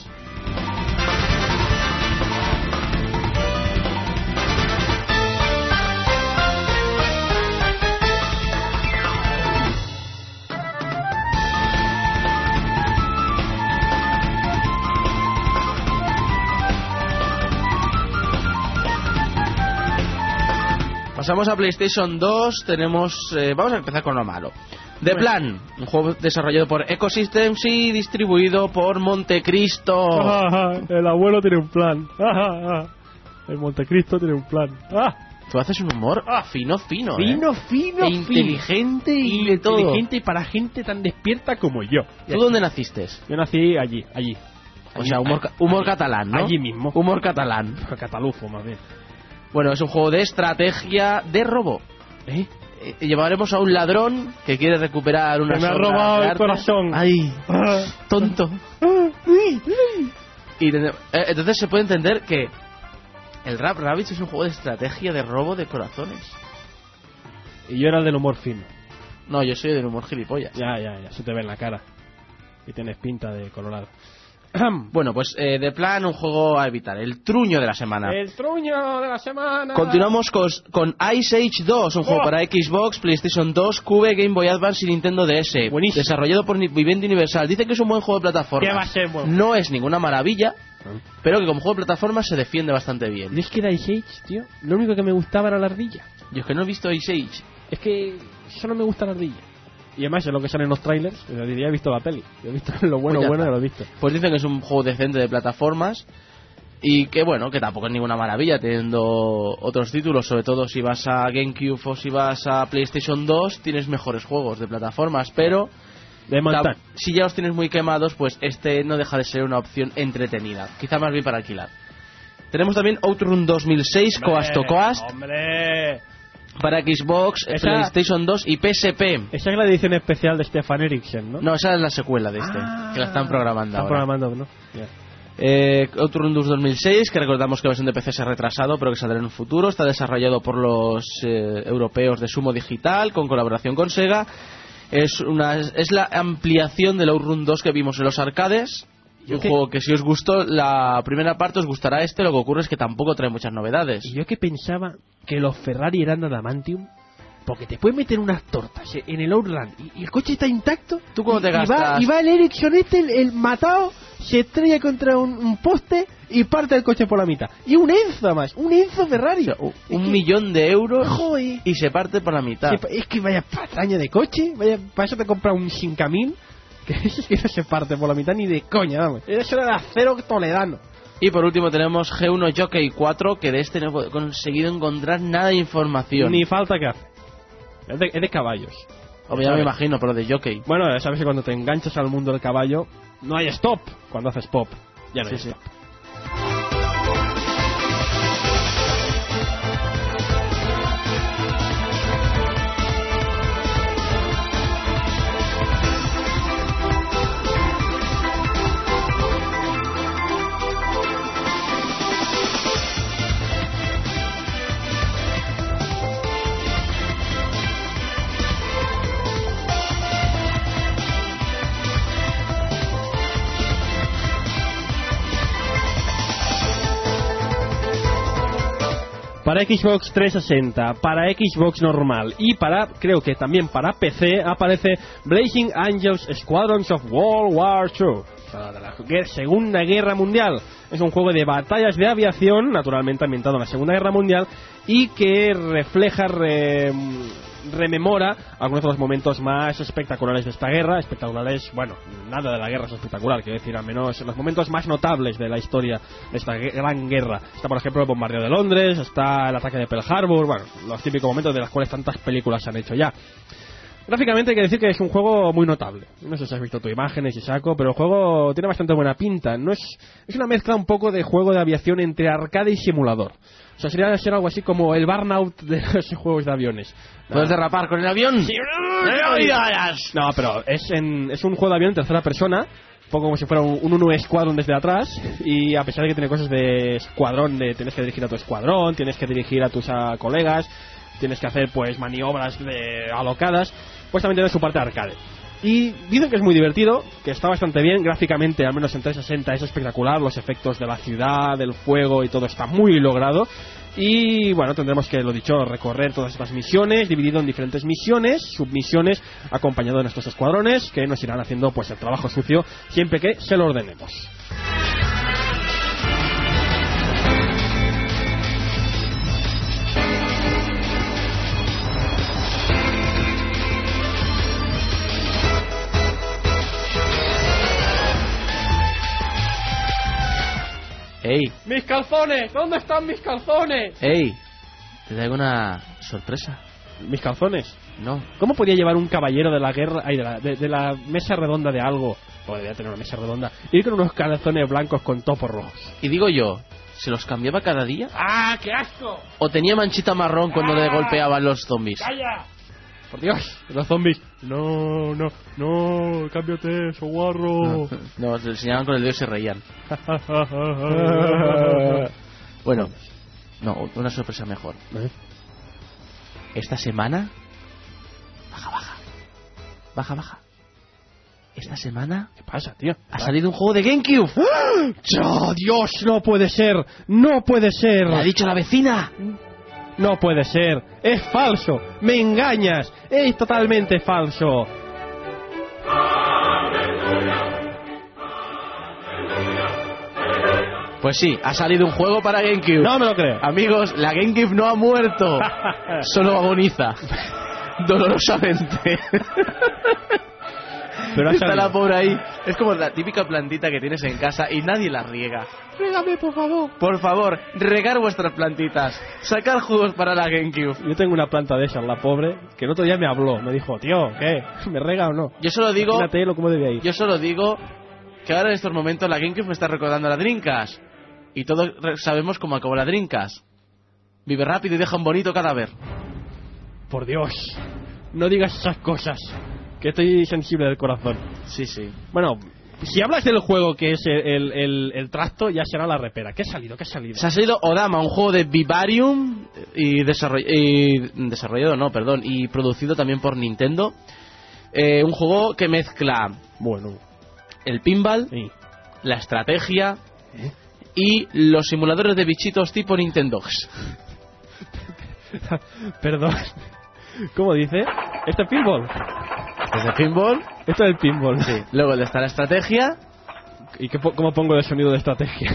Speaker 2: Pasamos a PlayStation dos, tenemos... Eh, vamos a empezar con lo malo. The Plan, un juego desarrollado por Ecosystems y distribuido por Montecristo.
Speaker 3: El abuelo tiene un plan. El Montecristo tiene un plan.
Speaker 2: Tú haces un humor fino, fino,
Speaker 3: Fino,
Speaker 2: ¿eh?
Speaker 3: fino,
Speaker 2: E inteligente y de todo.
Speaker 3: Inteligente y para gente tan despierta como yo.
Speaker 2: ¿Tú dónde naciste?
Speaker 3: Yo nací allí, allí.
Speaker 2: O sea, humor, ca- humor catalán, ¿no?
Speaker 3: Allí mismo.
Speaker 2: Humor catalán.
Speaker 3: Catalufo, más bien.
Speaker 2: Bueno, es un juego de estrategia de robo.
Speaker 3: ¿Eh?
Speaker 2: Eh, llevaremos a un ladrón que quiere recuperar una
Speaker 3: Que me ha
Speaker 2: obra
Speaker 3: robado
Speaker 2: de
Speaker 3: el
Speaker 2: arte.
Speaker 3: corazón.
Speaker 2: Ay, tonto. Y ten- eh, entonces se puede entender que el Rap Rabbids es un juego de estrategia de robo de corazones.
Speaker 3: Y yo era el del humor fino.
Speaker 2: No, yo soy del humor gilipollas.
Speaker 3: Ya, ya, ya, se te ve en la cara. Y tienes pinta de colorado.
Speaker 2: Bueno, pues eh, de plan un juego a evitar. El truño de la semana.
Speaker 3: El truño de la semana.
Speaker 2: Continuamos con, con Ice Age dos, un juego
Speaker 3: Oh.
Speaker 2: para Xbox, PlayStation dos, Cube, Game Boy Advance y Nintendo D S.
Speaker 3: Buenísimo.
Speaker 2: Desarrollado por Ni- Vivendi Universal. Dice que es un buen juego de plataformas.
Speaker 3: ¿Qué va a ser bueno?
Speaker 2: No es ninguna maravilla, pero que como juego de plataformas se defiende bastante bien.
Speaker 3: Y es que de Ice Age, tío, lo único que me gustaba era la ardilla.
Speaker 2: Yo es que no he visto Ice Age.
Speaker 3: Es que solo me gusta la ardilla. Y además es lo que sale en los trailers. Yo diría, he visto la peli. Yo he visto lo bueno,
Speaker 2: Pues ya
Speaker 3: bueno,
Speaker 2: está.
Speaker 3: que lo he visto.
Speaker 2: Pues dicen que es un juego decente de plataformas y que bueno, que tampoco es ninguna maravilla teniendo otros títulos, sobre todo si vas a GameCube o si vas a PlayStation dos tienes mejores juegos de plataformas, pero
Speaker 3: De montar.
Speaker 2: ta- si ya los tienes muy quemados, pues este no deja de ser una opción entretenida, quizá más bien para alquilar. Tenemos también Outrun dos mil seis, Coast to Coast,
Speaker 3: ¡Hombre!
Speaker 2: para Xbox,
Speaker 3: Esa-
Speaker 2: PlayStation dos y P S P.
Speaker 3: Esa es la edición especial de Stefan Eriksen, ¿no?
Speaker 2: No, esa es la secuela de este,
Speaker 3: Ah,
Speaker 2: que la están programando
Speaker 3: Están
Speaker 2: ahora.
Speaker 3: programando, ¿no? Ya.
Speaker 2: Eh, Outrun dos mil seis, que recordamos que la versión de P C se ha retrasado, pero que saldrá en un futuro. Está desarrollado por los eh, europeos de Sumo Digital, con colaboración con Sega. Es una es la ampliación del Outrun dos que vimos en los arcades.
Speaker 3: Yo
Speaker 2: Un
Speaker 3: que-
Speaker 2: juego que si os gustó la primera parte os gustará este. Lo que ocurre es que tampoco trae muchas novedades.
Speaker 3: Y yo que pensaba que los Ferrari eran de adamantium, porque te puedes meter unas tortas en el Outrun y, y el coche está intacto.
Speaker 2: ¿Tú cómo te
Speaker 3: y, y va,
Speaker 2: gastas?
Speaker 3: y va el Ericsson este, el, el matado, se estrella contra un, un poste y parte el coche por la mitad. Y un Enzo más, un Enzo Ferrari.
Speaker 2: O sea, un
Speaker 3: Es que-
Speaker 2: millón de euros
Speaker 3: Joder.
Speaker 2: y se parte por la mitad.
Speaker 3: Que pa- es que vaya patraña de coche, vaya, para eso te compra un cinco mil, que es que no se parte por la mitad ni de coña, vamos. Eso era de acero toledano.
Speaker 2: Y por último tenemos G uno Jockey cuatro, que de este no he conseguido encontrar nada de información.
Speaker 3: Ni falta que hace. Es de, es de caballos.
Speaker 2: O ya me imagino, pero de Jockey.
Speaker 3: Bueno, sabes que cuando te enganchas al mundo del caballo, no hay stop. Cuando haces pop, ya no hay
Speaker 2: Sí, sí.
Speaker 3: stop. Para Xbox trescientos sesenta, para Xbox normal y para, creo que también para P C, aparece Blazing Angels Squadrons of World War dos. O sea, de la guer- Segunda Guerra Mundial. Es un juego de batallas de aviación, naturalmente ambientado en la Segunda Guerra Mundial, y que refleja, re- rememora algunos de los momentos más espectaculares de esta guerra. Espectaculares, bueno, nada de la guerra es espectacular, quiero decir, al menos los momentos más notables de la historia de esta gue- gran guerra. Está, por ejemplo, el bombardeo de Londres, está el ataque de Pearl Harbor, bueno, los típicos momentos de los cuales tantas películas se han hecho ya. Gráficamente hay que decir que es un juego muy notable. No sé si has visto tu imágenes y saco, pero el juego tiene bastante buena pinta. No es, es una mezcla un poco de juego de aviación entre arcade y simulador. O sea, sería ser algo así como el Burnout de los juegos de aviones.
Speaker 2: ¿Puedes derrapar con el avión?
Speaker 3: No, pero es, en, es un juego de avión en tercera persona, un poco como si fuera un, un Uno Squadron desde atrás, y a pesar de que tiene cosas de escuadrón, de tienes que dirigir a tu escuadrón, tienes que dirigir a tus a, colegas, tienes que hacer pues maniobras de, alocadas, pues también tiene su parte arcade. Y dicen que es muy divertido, que está bastante bien, gráficamente, al menos en trescientos sesenta es espectacular, los efectos de la ciudad, del fuego y todo está muy logrado. Y bueno, tendremos que, lo dicho, recorrer todas estas misiones, dividido en diferentes misiones, submisiones, acompañado de nuestros escuadrones, que nos irán haciendo pues el trabajo sucio siempre que se lo ordenemos.
Speaker 2: ¡Ey!
Speaker 3: ¡Mis calzones! ¿Dónde están mis calzones?
Speaker 2: ¡Ey! Te traigo una sorpresa.
Speaker 3: ¿Mis calzones?
Speaker 2: No.
Speaker 3: ¿Cómo podía llevar un caballero de la guerra, ay, de la, de, de la mesa redonda de algo? Podría tener una mesa redonda. Ir con unos calzones blancos con topos rojos.
Speaker 2: Y digo yo, ¿se los cambiaba cada día?
Speaker 3: ¡Ah, qué asco!
Speaker 2: ¿O tenía manchita marrón cuando le
Speaker 3: Ah.
Speaker 2: golpeaban los zombies?
Speaker 3: ¡Calla! Por Dios, los zombies. No, no, no, cámbiate, eso guarro.
Speaker 2: No, se enseñaban con el dedo y se reían. Bueno, no, una sorpresa mejor.
Speaker 3: ¿Eh?
Speaker 2: Esta semana... Baja, baja. Baja, baja. Esta semana...
Speaker 3: ¿Qué pasa, tío?
Speaker 2: Ha salido un juego de GameCube.
Speaker 3: ¡Oh, Dios! No puede ser. No puede ser.
Speaker 2: ¿Le ha dicho la vecina?
Speaker 3: No puede ser. Es falso. Me engañas. Es totalmente falso.
Speaker 2: Pues sí, ha salido un juego para GameCube.
Speaker 3: No me lo creo.
Speaker 2: Amigos, la GameCube no ha muerto. Solo agoniza. Dolorosamente.
Speaker 3: Pero ha
Speaker 2: está
Speaker 3: salido.
Speaker 2: la pobre ahí. Es como la típica plantita que tienes en casa y nadie la riega.
Speaker 3: Régame, por favor.
Speaker 2: Por favor, regar vuestras plantitas. Sacar juegos para la GameCube.
Speaker 3: Yo tengo una planta de esas, la pobre, que el otro día me habló. Me dijo, tío, ¿qué? ¿Me rega o no?
Speaker 2: Yo solo digo...
Speaker 3: Imagínate lo cómo debía ir.
Speaker 2: Yo solo digo que ahora en estos momentos la GameCube me está recordando a la Dreamcast. Y todos sabemos cómo acabó la Dreamcast. Vive rápido y deja un bonito cadáver.
Speaker 3: Por Dios. No digas esas cosas. Que estoy sensible del corazón.
Speaker 2: Sí, sí.
Speaker 3: Bueno, si hablas del juego que es el, el, el, el tracto, ya será la repera. ¿Qué ha salido? ¿Qué ha salido?
Speaker 2: Se ha salido Odama, un juego de Vivarium y, desarroll y desarrollado, no, perdón, y producido también por Nintendo. Eh, un juego que mezcla,
Speaker 3: bueno,
Speaker 2: el pinball,
Speaker 3: sí,
Speaker 2: la estrategia
Speaker 3: ¿Eh?
Speaker 2: y los simuladores de bichitos tipo Nintendo.
Speaker 3: Perdón. ¿Cómo dice? ¿Esto es pinball?
Speaker 2: ¿Es de pinball?
Speaker 3: Esto es el pinball.
Speaker 2: Sí. Luego está la estrategia.
Speaker 3: ¿Y qué, cómo pongo el sonido de estrategia?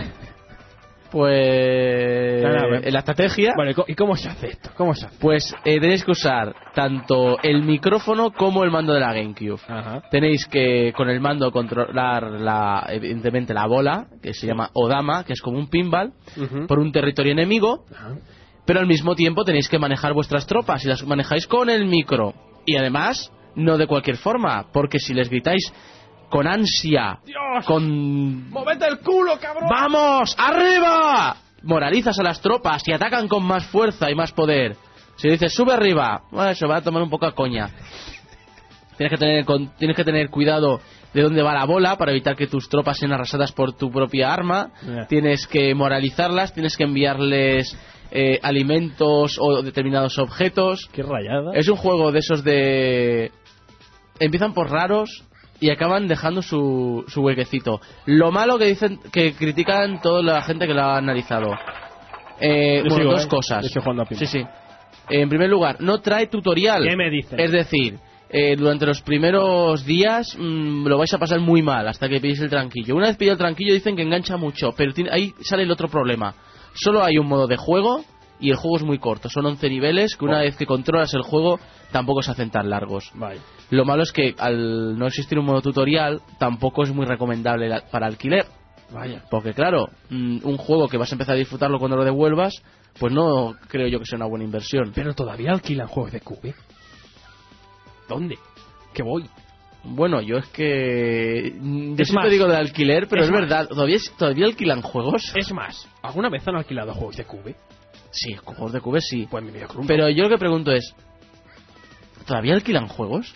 Speaker 2: Pues...
Speaker 3: Nada,
Speaker 2: en la estrategia...
Speaker 3: Vale, ¿y cómo se hace esto? ¿Cómo se hace?
Speaker 2: Pues eh, tenéis que usar tanto el micrófono como el mando de la GameCube.
Speaker 3: Ajá.
Speaker 2: Tenéis que con el mando controlar la, evidentemente la bola, que se llama Odama, que es como un pinball,
Speaker 3: Uh-huh.
Speaker 2: por un territorio enemigo.
Speaker 3: Ajá.
Speaker 2: Pero al mismo tiempo tenéis que manejar vuestras tropas y las manejáis con el micro. Y además, no de cualquier forma, porque si les gritáis con ansia,
Speaker 3: ¡Dios!
Speaker 2: con...
Speaker 3: ¡Movete el culo, cabrón!
Speaker 2: ¡Vamos! ¡Arriba! Moralizas a las tropas y atacan con más fuerza y más poder. Si dices, sube arriba, bueno, se va a tomar un poco a coña. Tienes que tener, con, tienes que tener cuidado de dónde va la bola para evitar que tus tropas sean arrasadas por tu propia arma.
Speaker 3: Yeah.
Speaker 2: Tienes que moralizarlas, tienes que enviarles eh, alimentos o determinados objetos.
Speaker 3: ¡Qué rayada!
Speaker 2: Es un juego de esos de... Empiezan por raros y acaban dejando su, su huequecito. Lo malo que dicen, que critican toda la gente que lo ha analizado. Eh,
Speaker 3: Yo
Speaker 2: bueno,
Speaker 3: sigo,
Speaker 2: dos
Speaker 3: ¿eh?
Speaker 2: cosas.
Speaker 3: Yo estoy jugando a pinball.
Speaker 2: Sí, sí. En primer lugar, no trae tutorial.
Speaker 3: ¿Qué me dicen?
Speaker 2: Es decir, eh, durante los primeros días mmm, lo vais a pasar muy mal hasta que pilléis el tranquillo. Una vez pillado el tranquillo dicen que engancha mucho, pero tiene, ahí sale el otro problema. Solo hay un modo de juego y el juego es muy corto. Son once niveles que una
Speaker 3: Oh.
Speaker 2: vez que controlas el juego tampoco se hacen tan largos.
Speaker 3: Vale.
Speaker 2: Lo malo es que al no existir un modo tutorial tampoco es muy recomendable la- para alquiler.
Speaker 3: Vaya.
Speaker 2: Porque claro, mm, un juego que vas a empezar a disfrutarlo cuando lo devuelvas, pues no creo yo que sea una buena inversión.
Speaker 3: Pero todavía alquilan juegos de Cube. ¿Dónde? ¿Qué voy?
Speaker 2: Bueno, yo es que... mm, Yo
Speaker 3: Es
Speaker 2: siempre
Speaker 3: más,
Speaker 2: digo de alquiler, pero
Speaker 3: es
Speaker 2: es,
Speaker 3: más.
Speaker 2: verdad. ¿Todavía, ¿Todavía alquilan juegos?
Speaker 3: Es más, ¿alguna vez han alquilado juegos de Cube?
Speaker 2: Sí, juegos de Cube sí.
Speaker 3: Pues mi videoclub.
Speaker 2: Pero yo lo que pregunto es... ¿Todavía alquilan juegos?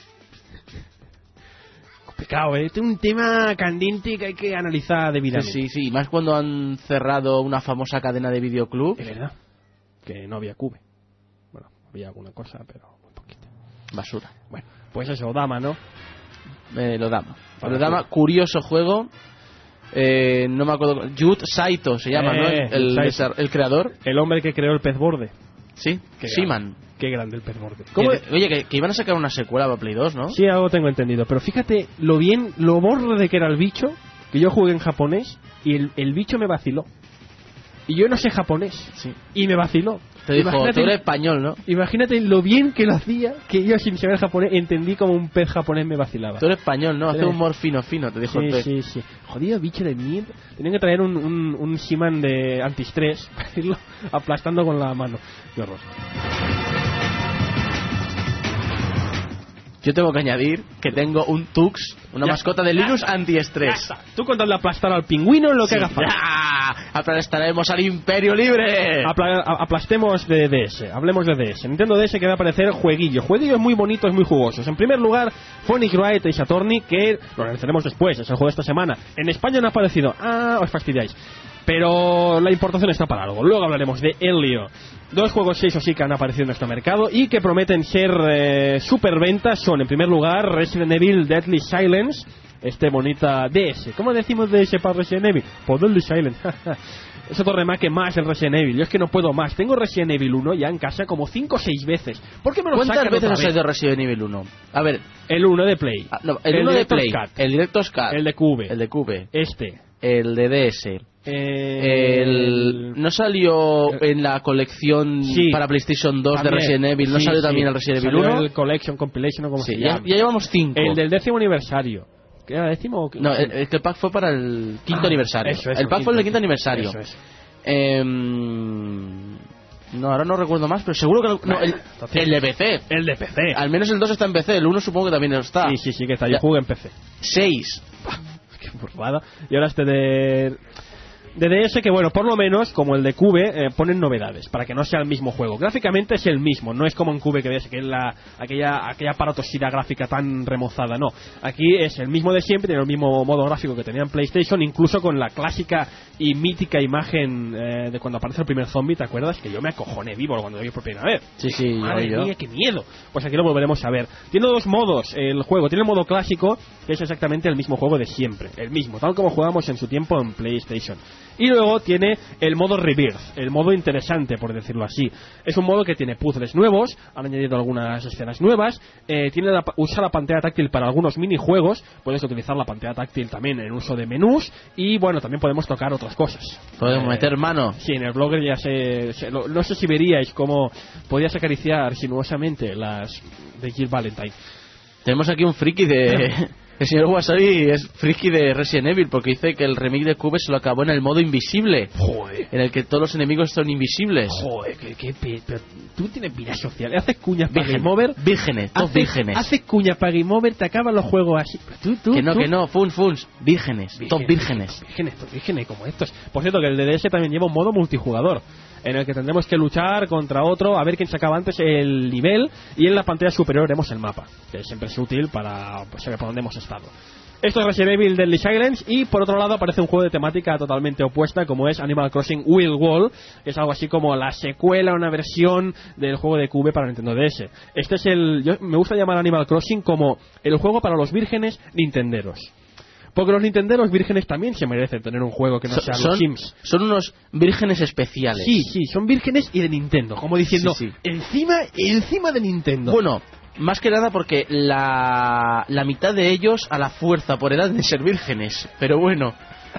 Speaker 3: Complicado, ¿eh? Este es un tema candente que hay que analizar debidamente.
Speaker 2: Sí, sí, más cuando han cerrado una famosa cadena de videoclub.
Speaker 3: Es verdad. Que no había Cube. Bueno, había alguna cosa, pero muy poquita.
Speaker 2: Basura.
Speaker 3: Bueno, pues eso, Dama, ¿no?
Speaker 2: Eh, lo dama.
Speaker 3: Para
Speaker 2: Lo dama,
Speaker 3: ti.
Speaker 2: curioso juego. Eh, no me acuerdo. Jut Saito se llama,
Speaker 3: Eh,
Speaker 2: ¿no? El, el,
Speaker 3: Saito.
Speaker 2: desar- el creador.
Speaker 3: El hombre que creó el pez borde.
Speaker 2: Sí,
Speaker 3: Qué
Speaker 2: Seaman.
Speaker 3: grande. Qué grande el pez borde.
Speaker 2: Que-
Speaker 3: ¿Cómo?
Speaker 2: Oye, que, que iban a sacar una secuela para Play dos, ¿no?
Speaker 3: Sí, algo tengo entendido. Pero fíjate lo bien, lo borde que era el bicho, que yo jugué en japonés y el, el bicho me vaciló. Y yo no sé japonés.
Speaker 2: Sí.
Speaker 3: Y me vaciló.
Speaker 2: Te dijo,
Speaker 3: Imagínate-
Speaker 2: tú eres español, ¿no?
Speaker 3: Imagínate lo bien que lo hacía, que yo sin saber japonés entendí como un pez japonés me vacilaba.
Speaker 2: Tú eres español, ¿no? Hace
Speaker 3: Sí.
Speaker 2: un humor fino, fino, te dijo el
Speaker 3: Sí,
Speaker 2: pez.
Speaker 3: sí, sí. Jodido bicho de mierda. Tenían que traer un, un, un Seaman de antiestrés para irlo aplastando con la mano. Qué horror.
Speaker 2: Yo tengo que añadir que tengo un Tux, una
Speaker 3: Ya
Speaker 2: mascota de
Speaker 3: está,
Speaker 2: Linux
Speaker 3: ya está,
Speaker 2: antiestrés.
Speaker 3: Ya está. Tú con tal de aplastar al pingüino lo que
Speaker 2: Sí.
Speaker 3: haga falta.
Speaker 2: ¡Ah! aplastaremos al Imperio Libre.
Speaker 3: Apla- aplastemos de D S, hablemos de D S. Nintendo D S que va a aparecer jueguillos, jueguillos muy bonitos, muy jugosos. En primer lugar, Phoenix Wright Ace Attorney, que lo analizaremos después, es el juego de esta semana. En España no ha aparecido, ah, os fastidiáis. Pero la importación está para algo. Luego hablaremos de Helio. Dos juegos, eso sí, que han aparecido en nuestro mercado y que prometen ser eh, superventas. Son, en primer lugar, Resident Evil Deadly Silence. Este bonita D S. ¿Cómo decimos D S para Resident Evil? Pues Deadly Silence. Es otro remake más el Resident Evil. Yo es que no puedo más. Tengo Resident Evil uno ya en casa como cinco o seis veces. ¿Por qué me lo
Speaker 2: ¿Cuántas
Speaker 3: sacan
Speaker 2: veces
Speaker 3: otra
Speaker 2: has
Speaker 3: vez?
Speaker 2: salido Resident Evil uno? A ver,
Speaker 3: El uno de Play.
Speaker 2: ah, no, el, uno de
Speaker 3: Director's
Speaker 2: Play,
Speaker 3: Cut.
Speaker 2: el Director's Cut,
Speaker 3: El de Cube.
Speaker 2: el de Cube,
Speaker 3: Este.
Speaker 2: el de D S.
Speaker 3: Eh,
Speaker 2: El... ¿No salió en la colección
Speaker 3: Sí.
Speaker 2: para PlayStation dos
Speaker 3: También.
Speaker 2: de Resident Evil? ¿No
Speaker 3: Sí,
Speaker 2: salió
Speaker 3: sí.
Speaker 2: también el Resident Evil
Speaker 3: Salió
Speaker 2: uno?
Speaker 3: el Collection, Compilation o como
Speaker 2: Sí,
Speaker 3: se
Speaker 2: ya,
Speaker 3: llama.
Speaker 2: ya llevamos cinco.
Speaker 3: El del décimo aniversario. ¿Qué era décimo? o qué?
Speaker 2: No, el, el que el pack fue para el quinto
Speaker 3: Ah,
Speaker 2: aniversario.
Speaker 3: eso, eso,
Speaker 2: el pack fue el del
Speaker 3: quinto,
Speaker 2: quinto aniversario.
Speaker 3: Eso es.
Speaker 2: Em, no, ahora no recuerdo más, pero seguro que... lo- no, el, el de P C.
Speaker 3: El de P C.
Speaker 2: Al menos el dos está en P C, el uno supongo que también está.
Speaker 3: Sí, sí, sí, que está.
Speaker 2: Ya.
Speaker 3: Yo jugué en P C.
Speaker 2: seis.
Speaker 3: Qué burrada. Y ahora este de... De D S que, bueno, por lo menos, como el de Cube, eh, ponen novedades, para que no sea el mismo juego. Gráficamente es el mismo, no es como en Cube que ves que es la, aquella, aquella aparatosidad gráfica tan remozada, no. Aquí es el mismo de siempre, tiene el mismo modo gráfico que tenía en PlayStation, incluso con la clásica y mítica imagen eh, de cuando aparece el primer zombie, ¿te acuerdas? Que yo me acojoné vivo cuando lo vi por primera vez.
Speaker 2: Sí, sí,
Speaker 3: Madre
Speaker 2: yo, yo.
Speaker 3: mía, qué miedo. Pues aquí lo volveremos a ver. Tiene dos modos el juego. Tiene el modo clásico, que es exactamente el mismo juego de siempre. El mismo, tal como jugamos en su tiempo en PlayStation. Y luego tiene el modo Rebirth, el modo interesante, por decirlo así. Es un modo que tiene puzzles nuevos, han añadido algunas escenas nuevas, eh, tiene la, usa la pantalla táctil para algunos minijuegos, puedes utilizar la pantalla táctil también en uso de menús, y bueno, también podemos tocar otras cosas.
Speaker 2: Podemos
Speaker 3: Eh,
Speaker 2: meter mano.
Speaker 3: Sí, en el blogger ya se... se- lo- no sé si veríais cómo podías acariciar sinuosamente las de Jill Valentine.
Speaker 2: Tenemos aquí un friki de... El señor Wasabi es friki de Resident Evil porque dice que el remake de Cube se lo acabó en el modo invisible.
Speaker 3: Joder.
Speaker 2: En el que todos los enemigos son invisibles.
Speaker 3: Joder, que, que, pe- pero tú tienes vida social. Haces cuñas para
Speaker 2: Virgen-
Speaker 3: Game Over.
Speaker 2: Vírgenes, todos
Speaker 3: Haces,
Speaker 2: vírgenes.
Speaker 3: haces cuñas para Game Over, te acaban los juegos así. Pero tú, tú,
Speaker 2: Que no,
Speaker 3: tú-
Speaker 2: que no, funs, funs. Vírgenes, todos vírgenes.
Speaker 3: Vírgenes, todos vírgenes como estos. Por cierto, que el D D S también lleva un modo multijugador, en el que tendremos que luchar contra otro a ver quién se acaba antes el nivel, y en la pantalla superior veremos el mapa, que siempre es útil para pues, saber por dónde hemos estado. Esto es Resident Evil Deadly Silence, y por otro lado aparece un juego de temática totalmente opuesta como es Animal Crossing Wild World, que es algo así como la secuela, una versión del juego de Cube para Nintendo D S. Este es el... Yo, me gusta llamar Animal Crossing como el juego para los vírgenes nintenderos. Porque los nintenderos vírgenes también se merecen tener un juego que no sea
Speaker 2: son,
Speaker 3: los Sims.
Speaker 2: son unos vírgenes especiales.
Speaker 3: Sí, sí, son vírgenes y de Nintendo, como diciendo,
Speaker 2: Sí, sí.
Speaker 3: encima encima de Nintendo.
Speaker 2: Bueno, más que nada porque la, la mitad de ellos a la fuerza por edad de ser vírgenes. Pero bueno,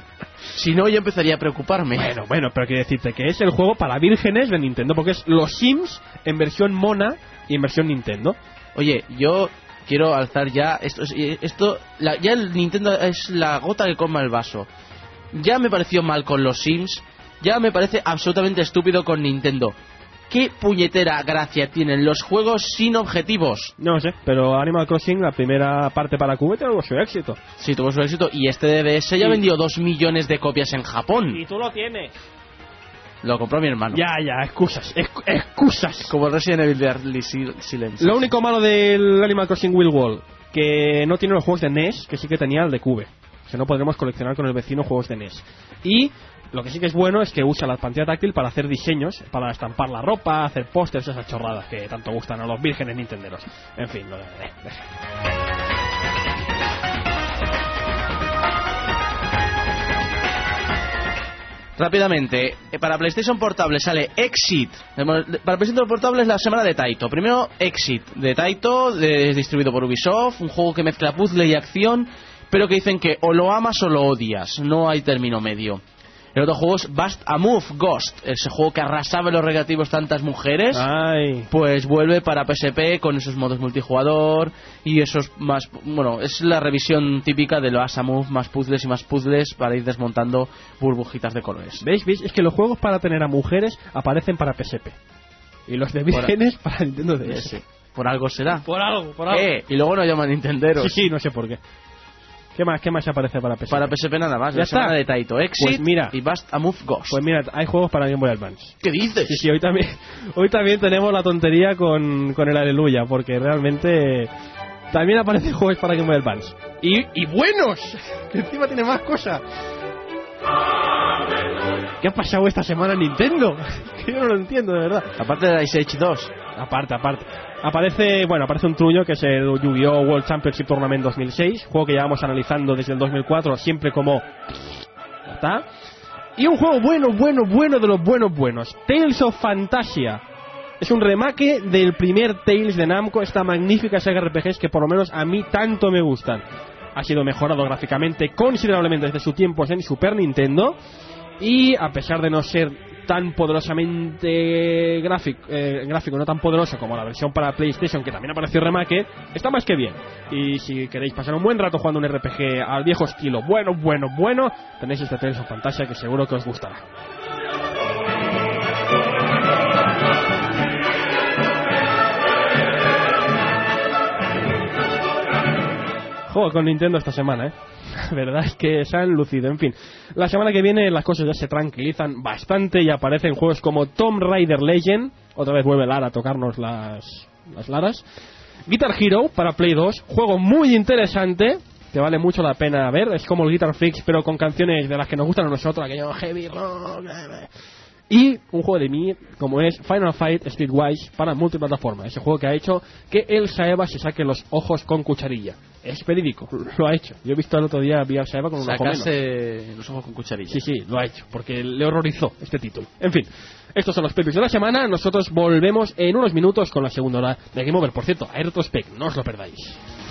Speaker 2: si no yo empezaría a preocuparme.
Speaker 3: Bueno, bueno, pero quiero decirte que es el juego para vírgenes de Nintendo, porque es los Sims en versión mona y en versión Nintendo.
Speaker 2: Oye, yo quiero alzar ya esto, esto la, ya el Nintendo es la gota que colma el vaso. Ya me pareció mal con los Sims, ya me parece absolutamente estúpido con Nintendo. ¿Qué puñetera gracia tienen los juegos sin objetivos?
Speaker 3: No sé, pero Animal Crossing, la primera parte para Cube, tuvo su éxito.
Speaker 2: Sí, tuvo su éxito y este D D S ya
Speaker 3: Sí.
Speaker 2: vendió dos millones de copias en Japón.
Speaker 3: tú lo tienes.
Speaker 2: Lo compró mi hermano.
Speaker 3: Ya, ya, excusas, esc- excusas.
Speaker 2: Como el Resident Evil de Early Sil- Silence.
Speaker 3: Lo único malo del Animal Crossing Wild World, que no tiene los juegos de N E S, que sí que tenía el de Cube. Que no podremos coleccionar con el vecino juegos de N E S. Y lo que sí que es bueno es que usa la pantalla táctil para hacer diseños, para estampar la ropa, hacer pósters, esas chorradas que tanto gustan a los vírgenes nintenderos. En fin, lo de... eh, eh.
Speaker 2: Rápidamente, eh, para PlayStation Portable sale Exit. Hemos- Para PlayStation Portable es la semana de Taito. Primero Exit de Taito, de- es distribuido por Ubisoft, un juego que mezcla puzzle y acción, pero que dicen que o lo amas o lo odias, no hay término medio. El otro juego es Bust a Move Ghost, ese juego que arrasaba en los recreativos tantas mujeres.
Speaker 3: Ay,
Speaker 2: Pues vuelve para P S P con esos modos multijugador y esos más... Bueno, es la revisión típica de lo Asamove, más puzzles y más puzzles para ir desmontando burbujitas de colores.
Speaker 3: ¿veis? ¿Veis? Es que los juegos para tener a mujeres aparecen para P S P. Y los de vírgenes para Nintendo D S.
Speaker 2: Ese. Por algo será.
Speaker 3: Por algo, por algo.
Speaker 2: Eh, y luego no llaman Nintenderos.
Speaker 3: Sí, sí, no sé por qué. ¿Qué más, qué más aparece para P S P?
Speaker 2: Para P S P nada más.
Speaker 3: ¿Ya
Speaker 2: La
Speaker 3: está?
Speaker 2: semana de Taito Exit
Speaker 3: Pues mira.
Speaker 2: y Bust a Move Ghost.
Speaker 3: Pues mira, hay juegos para Game Boy Advance.
Speaker 2: ¿Qué dices?
Speaker 3: Sí, sí, hoy también, hoy también tenemos la tontería con, con el Aleluya, porque realmente también aparecen juegos para Game Boy Advance. Y, y buenos, que encima tiene más cosas. ¿Qué ha pasado esta semana en Nintendo? Que yo no lo entiendo, de verdad.
Speaker 2: Aparte de Ice Age dos.
Speaker 3: Aparte, aparte. Aparece, bueno, aparece un truño que es el Yu-Gi-Oh! World Championship Tournament dos mil seis, juego que llevamos analizando desde el dos mil cuatro, siempre como... ¿Ya está? Y un juego bueno, bueno, bueno de los buenos buenos. Tales of Fantasia. Es un remake del primer Tales de Namco, esta magnífica saga R P Gs que por lo menos a mí tanto me gustan. Ha sido mejorado gráficamente considerablemente desde su tiempo en Super Nintendo. Y a pesar de no ser tan poderosamente gráfico, eh, gráfico no tan poderoso como la versión para PlayStation, que también apareció remake, está más que bien. Y si queréis pasar un buen rato jugando un R P G al viejo estilo, bueno, bueno, bueno, tenéis este Tales of Fantasia que seguro que os gustará. Juego con Nintendo esta semana, ¿eh? La verdad es que se han lucido. En fin, la semana que viene las cosas ya se tranquilizan bastante y aparecen juegos como Tomb Raider Legend. Otra vez vuelve Lara a tocarnos las, las laras. Guitar Hero para Play dos. Juego muy interesante, que vale mucho la pena ver. Es como el Guitar Freaks, pero con canciones de las que nos gustan a nosotros, aquello heavy rock. Y un juego de mí, como es Final Fight Streetwise para multiplataforma. Ese juego que ha hecho que el Saeva se saque los ojos con cucharilla. Es verídico, lo ha hecho. Yo he visto el otro día, vi al Saeva con un ojo menos.
Speaker 2: Sacarse los ojos con cucharilla.
Speaker 3: Sí, sí, lo ha hecho, porque le horrorizó este título. En fin, estos son los premios de la semana. Nosotros volvemos en unos minutos con la segunda hora de Game Over. Por cierto, hay Retrospect, no os lo perdáis.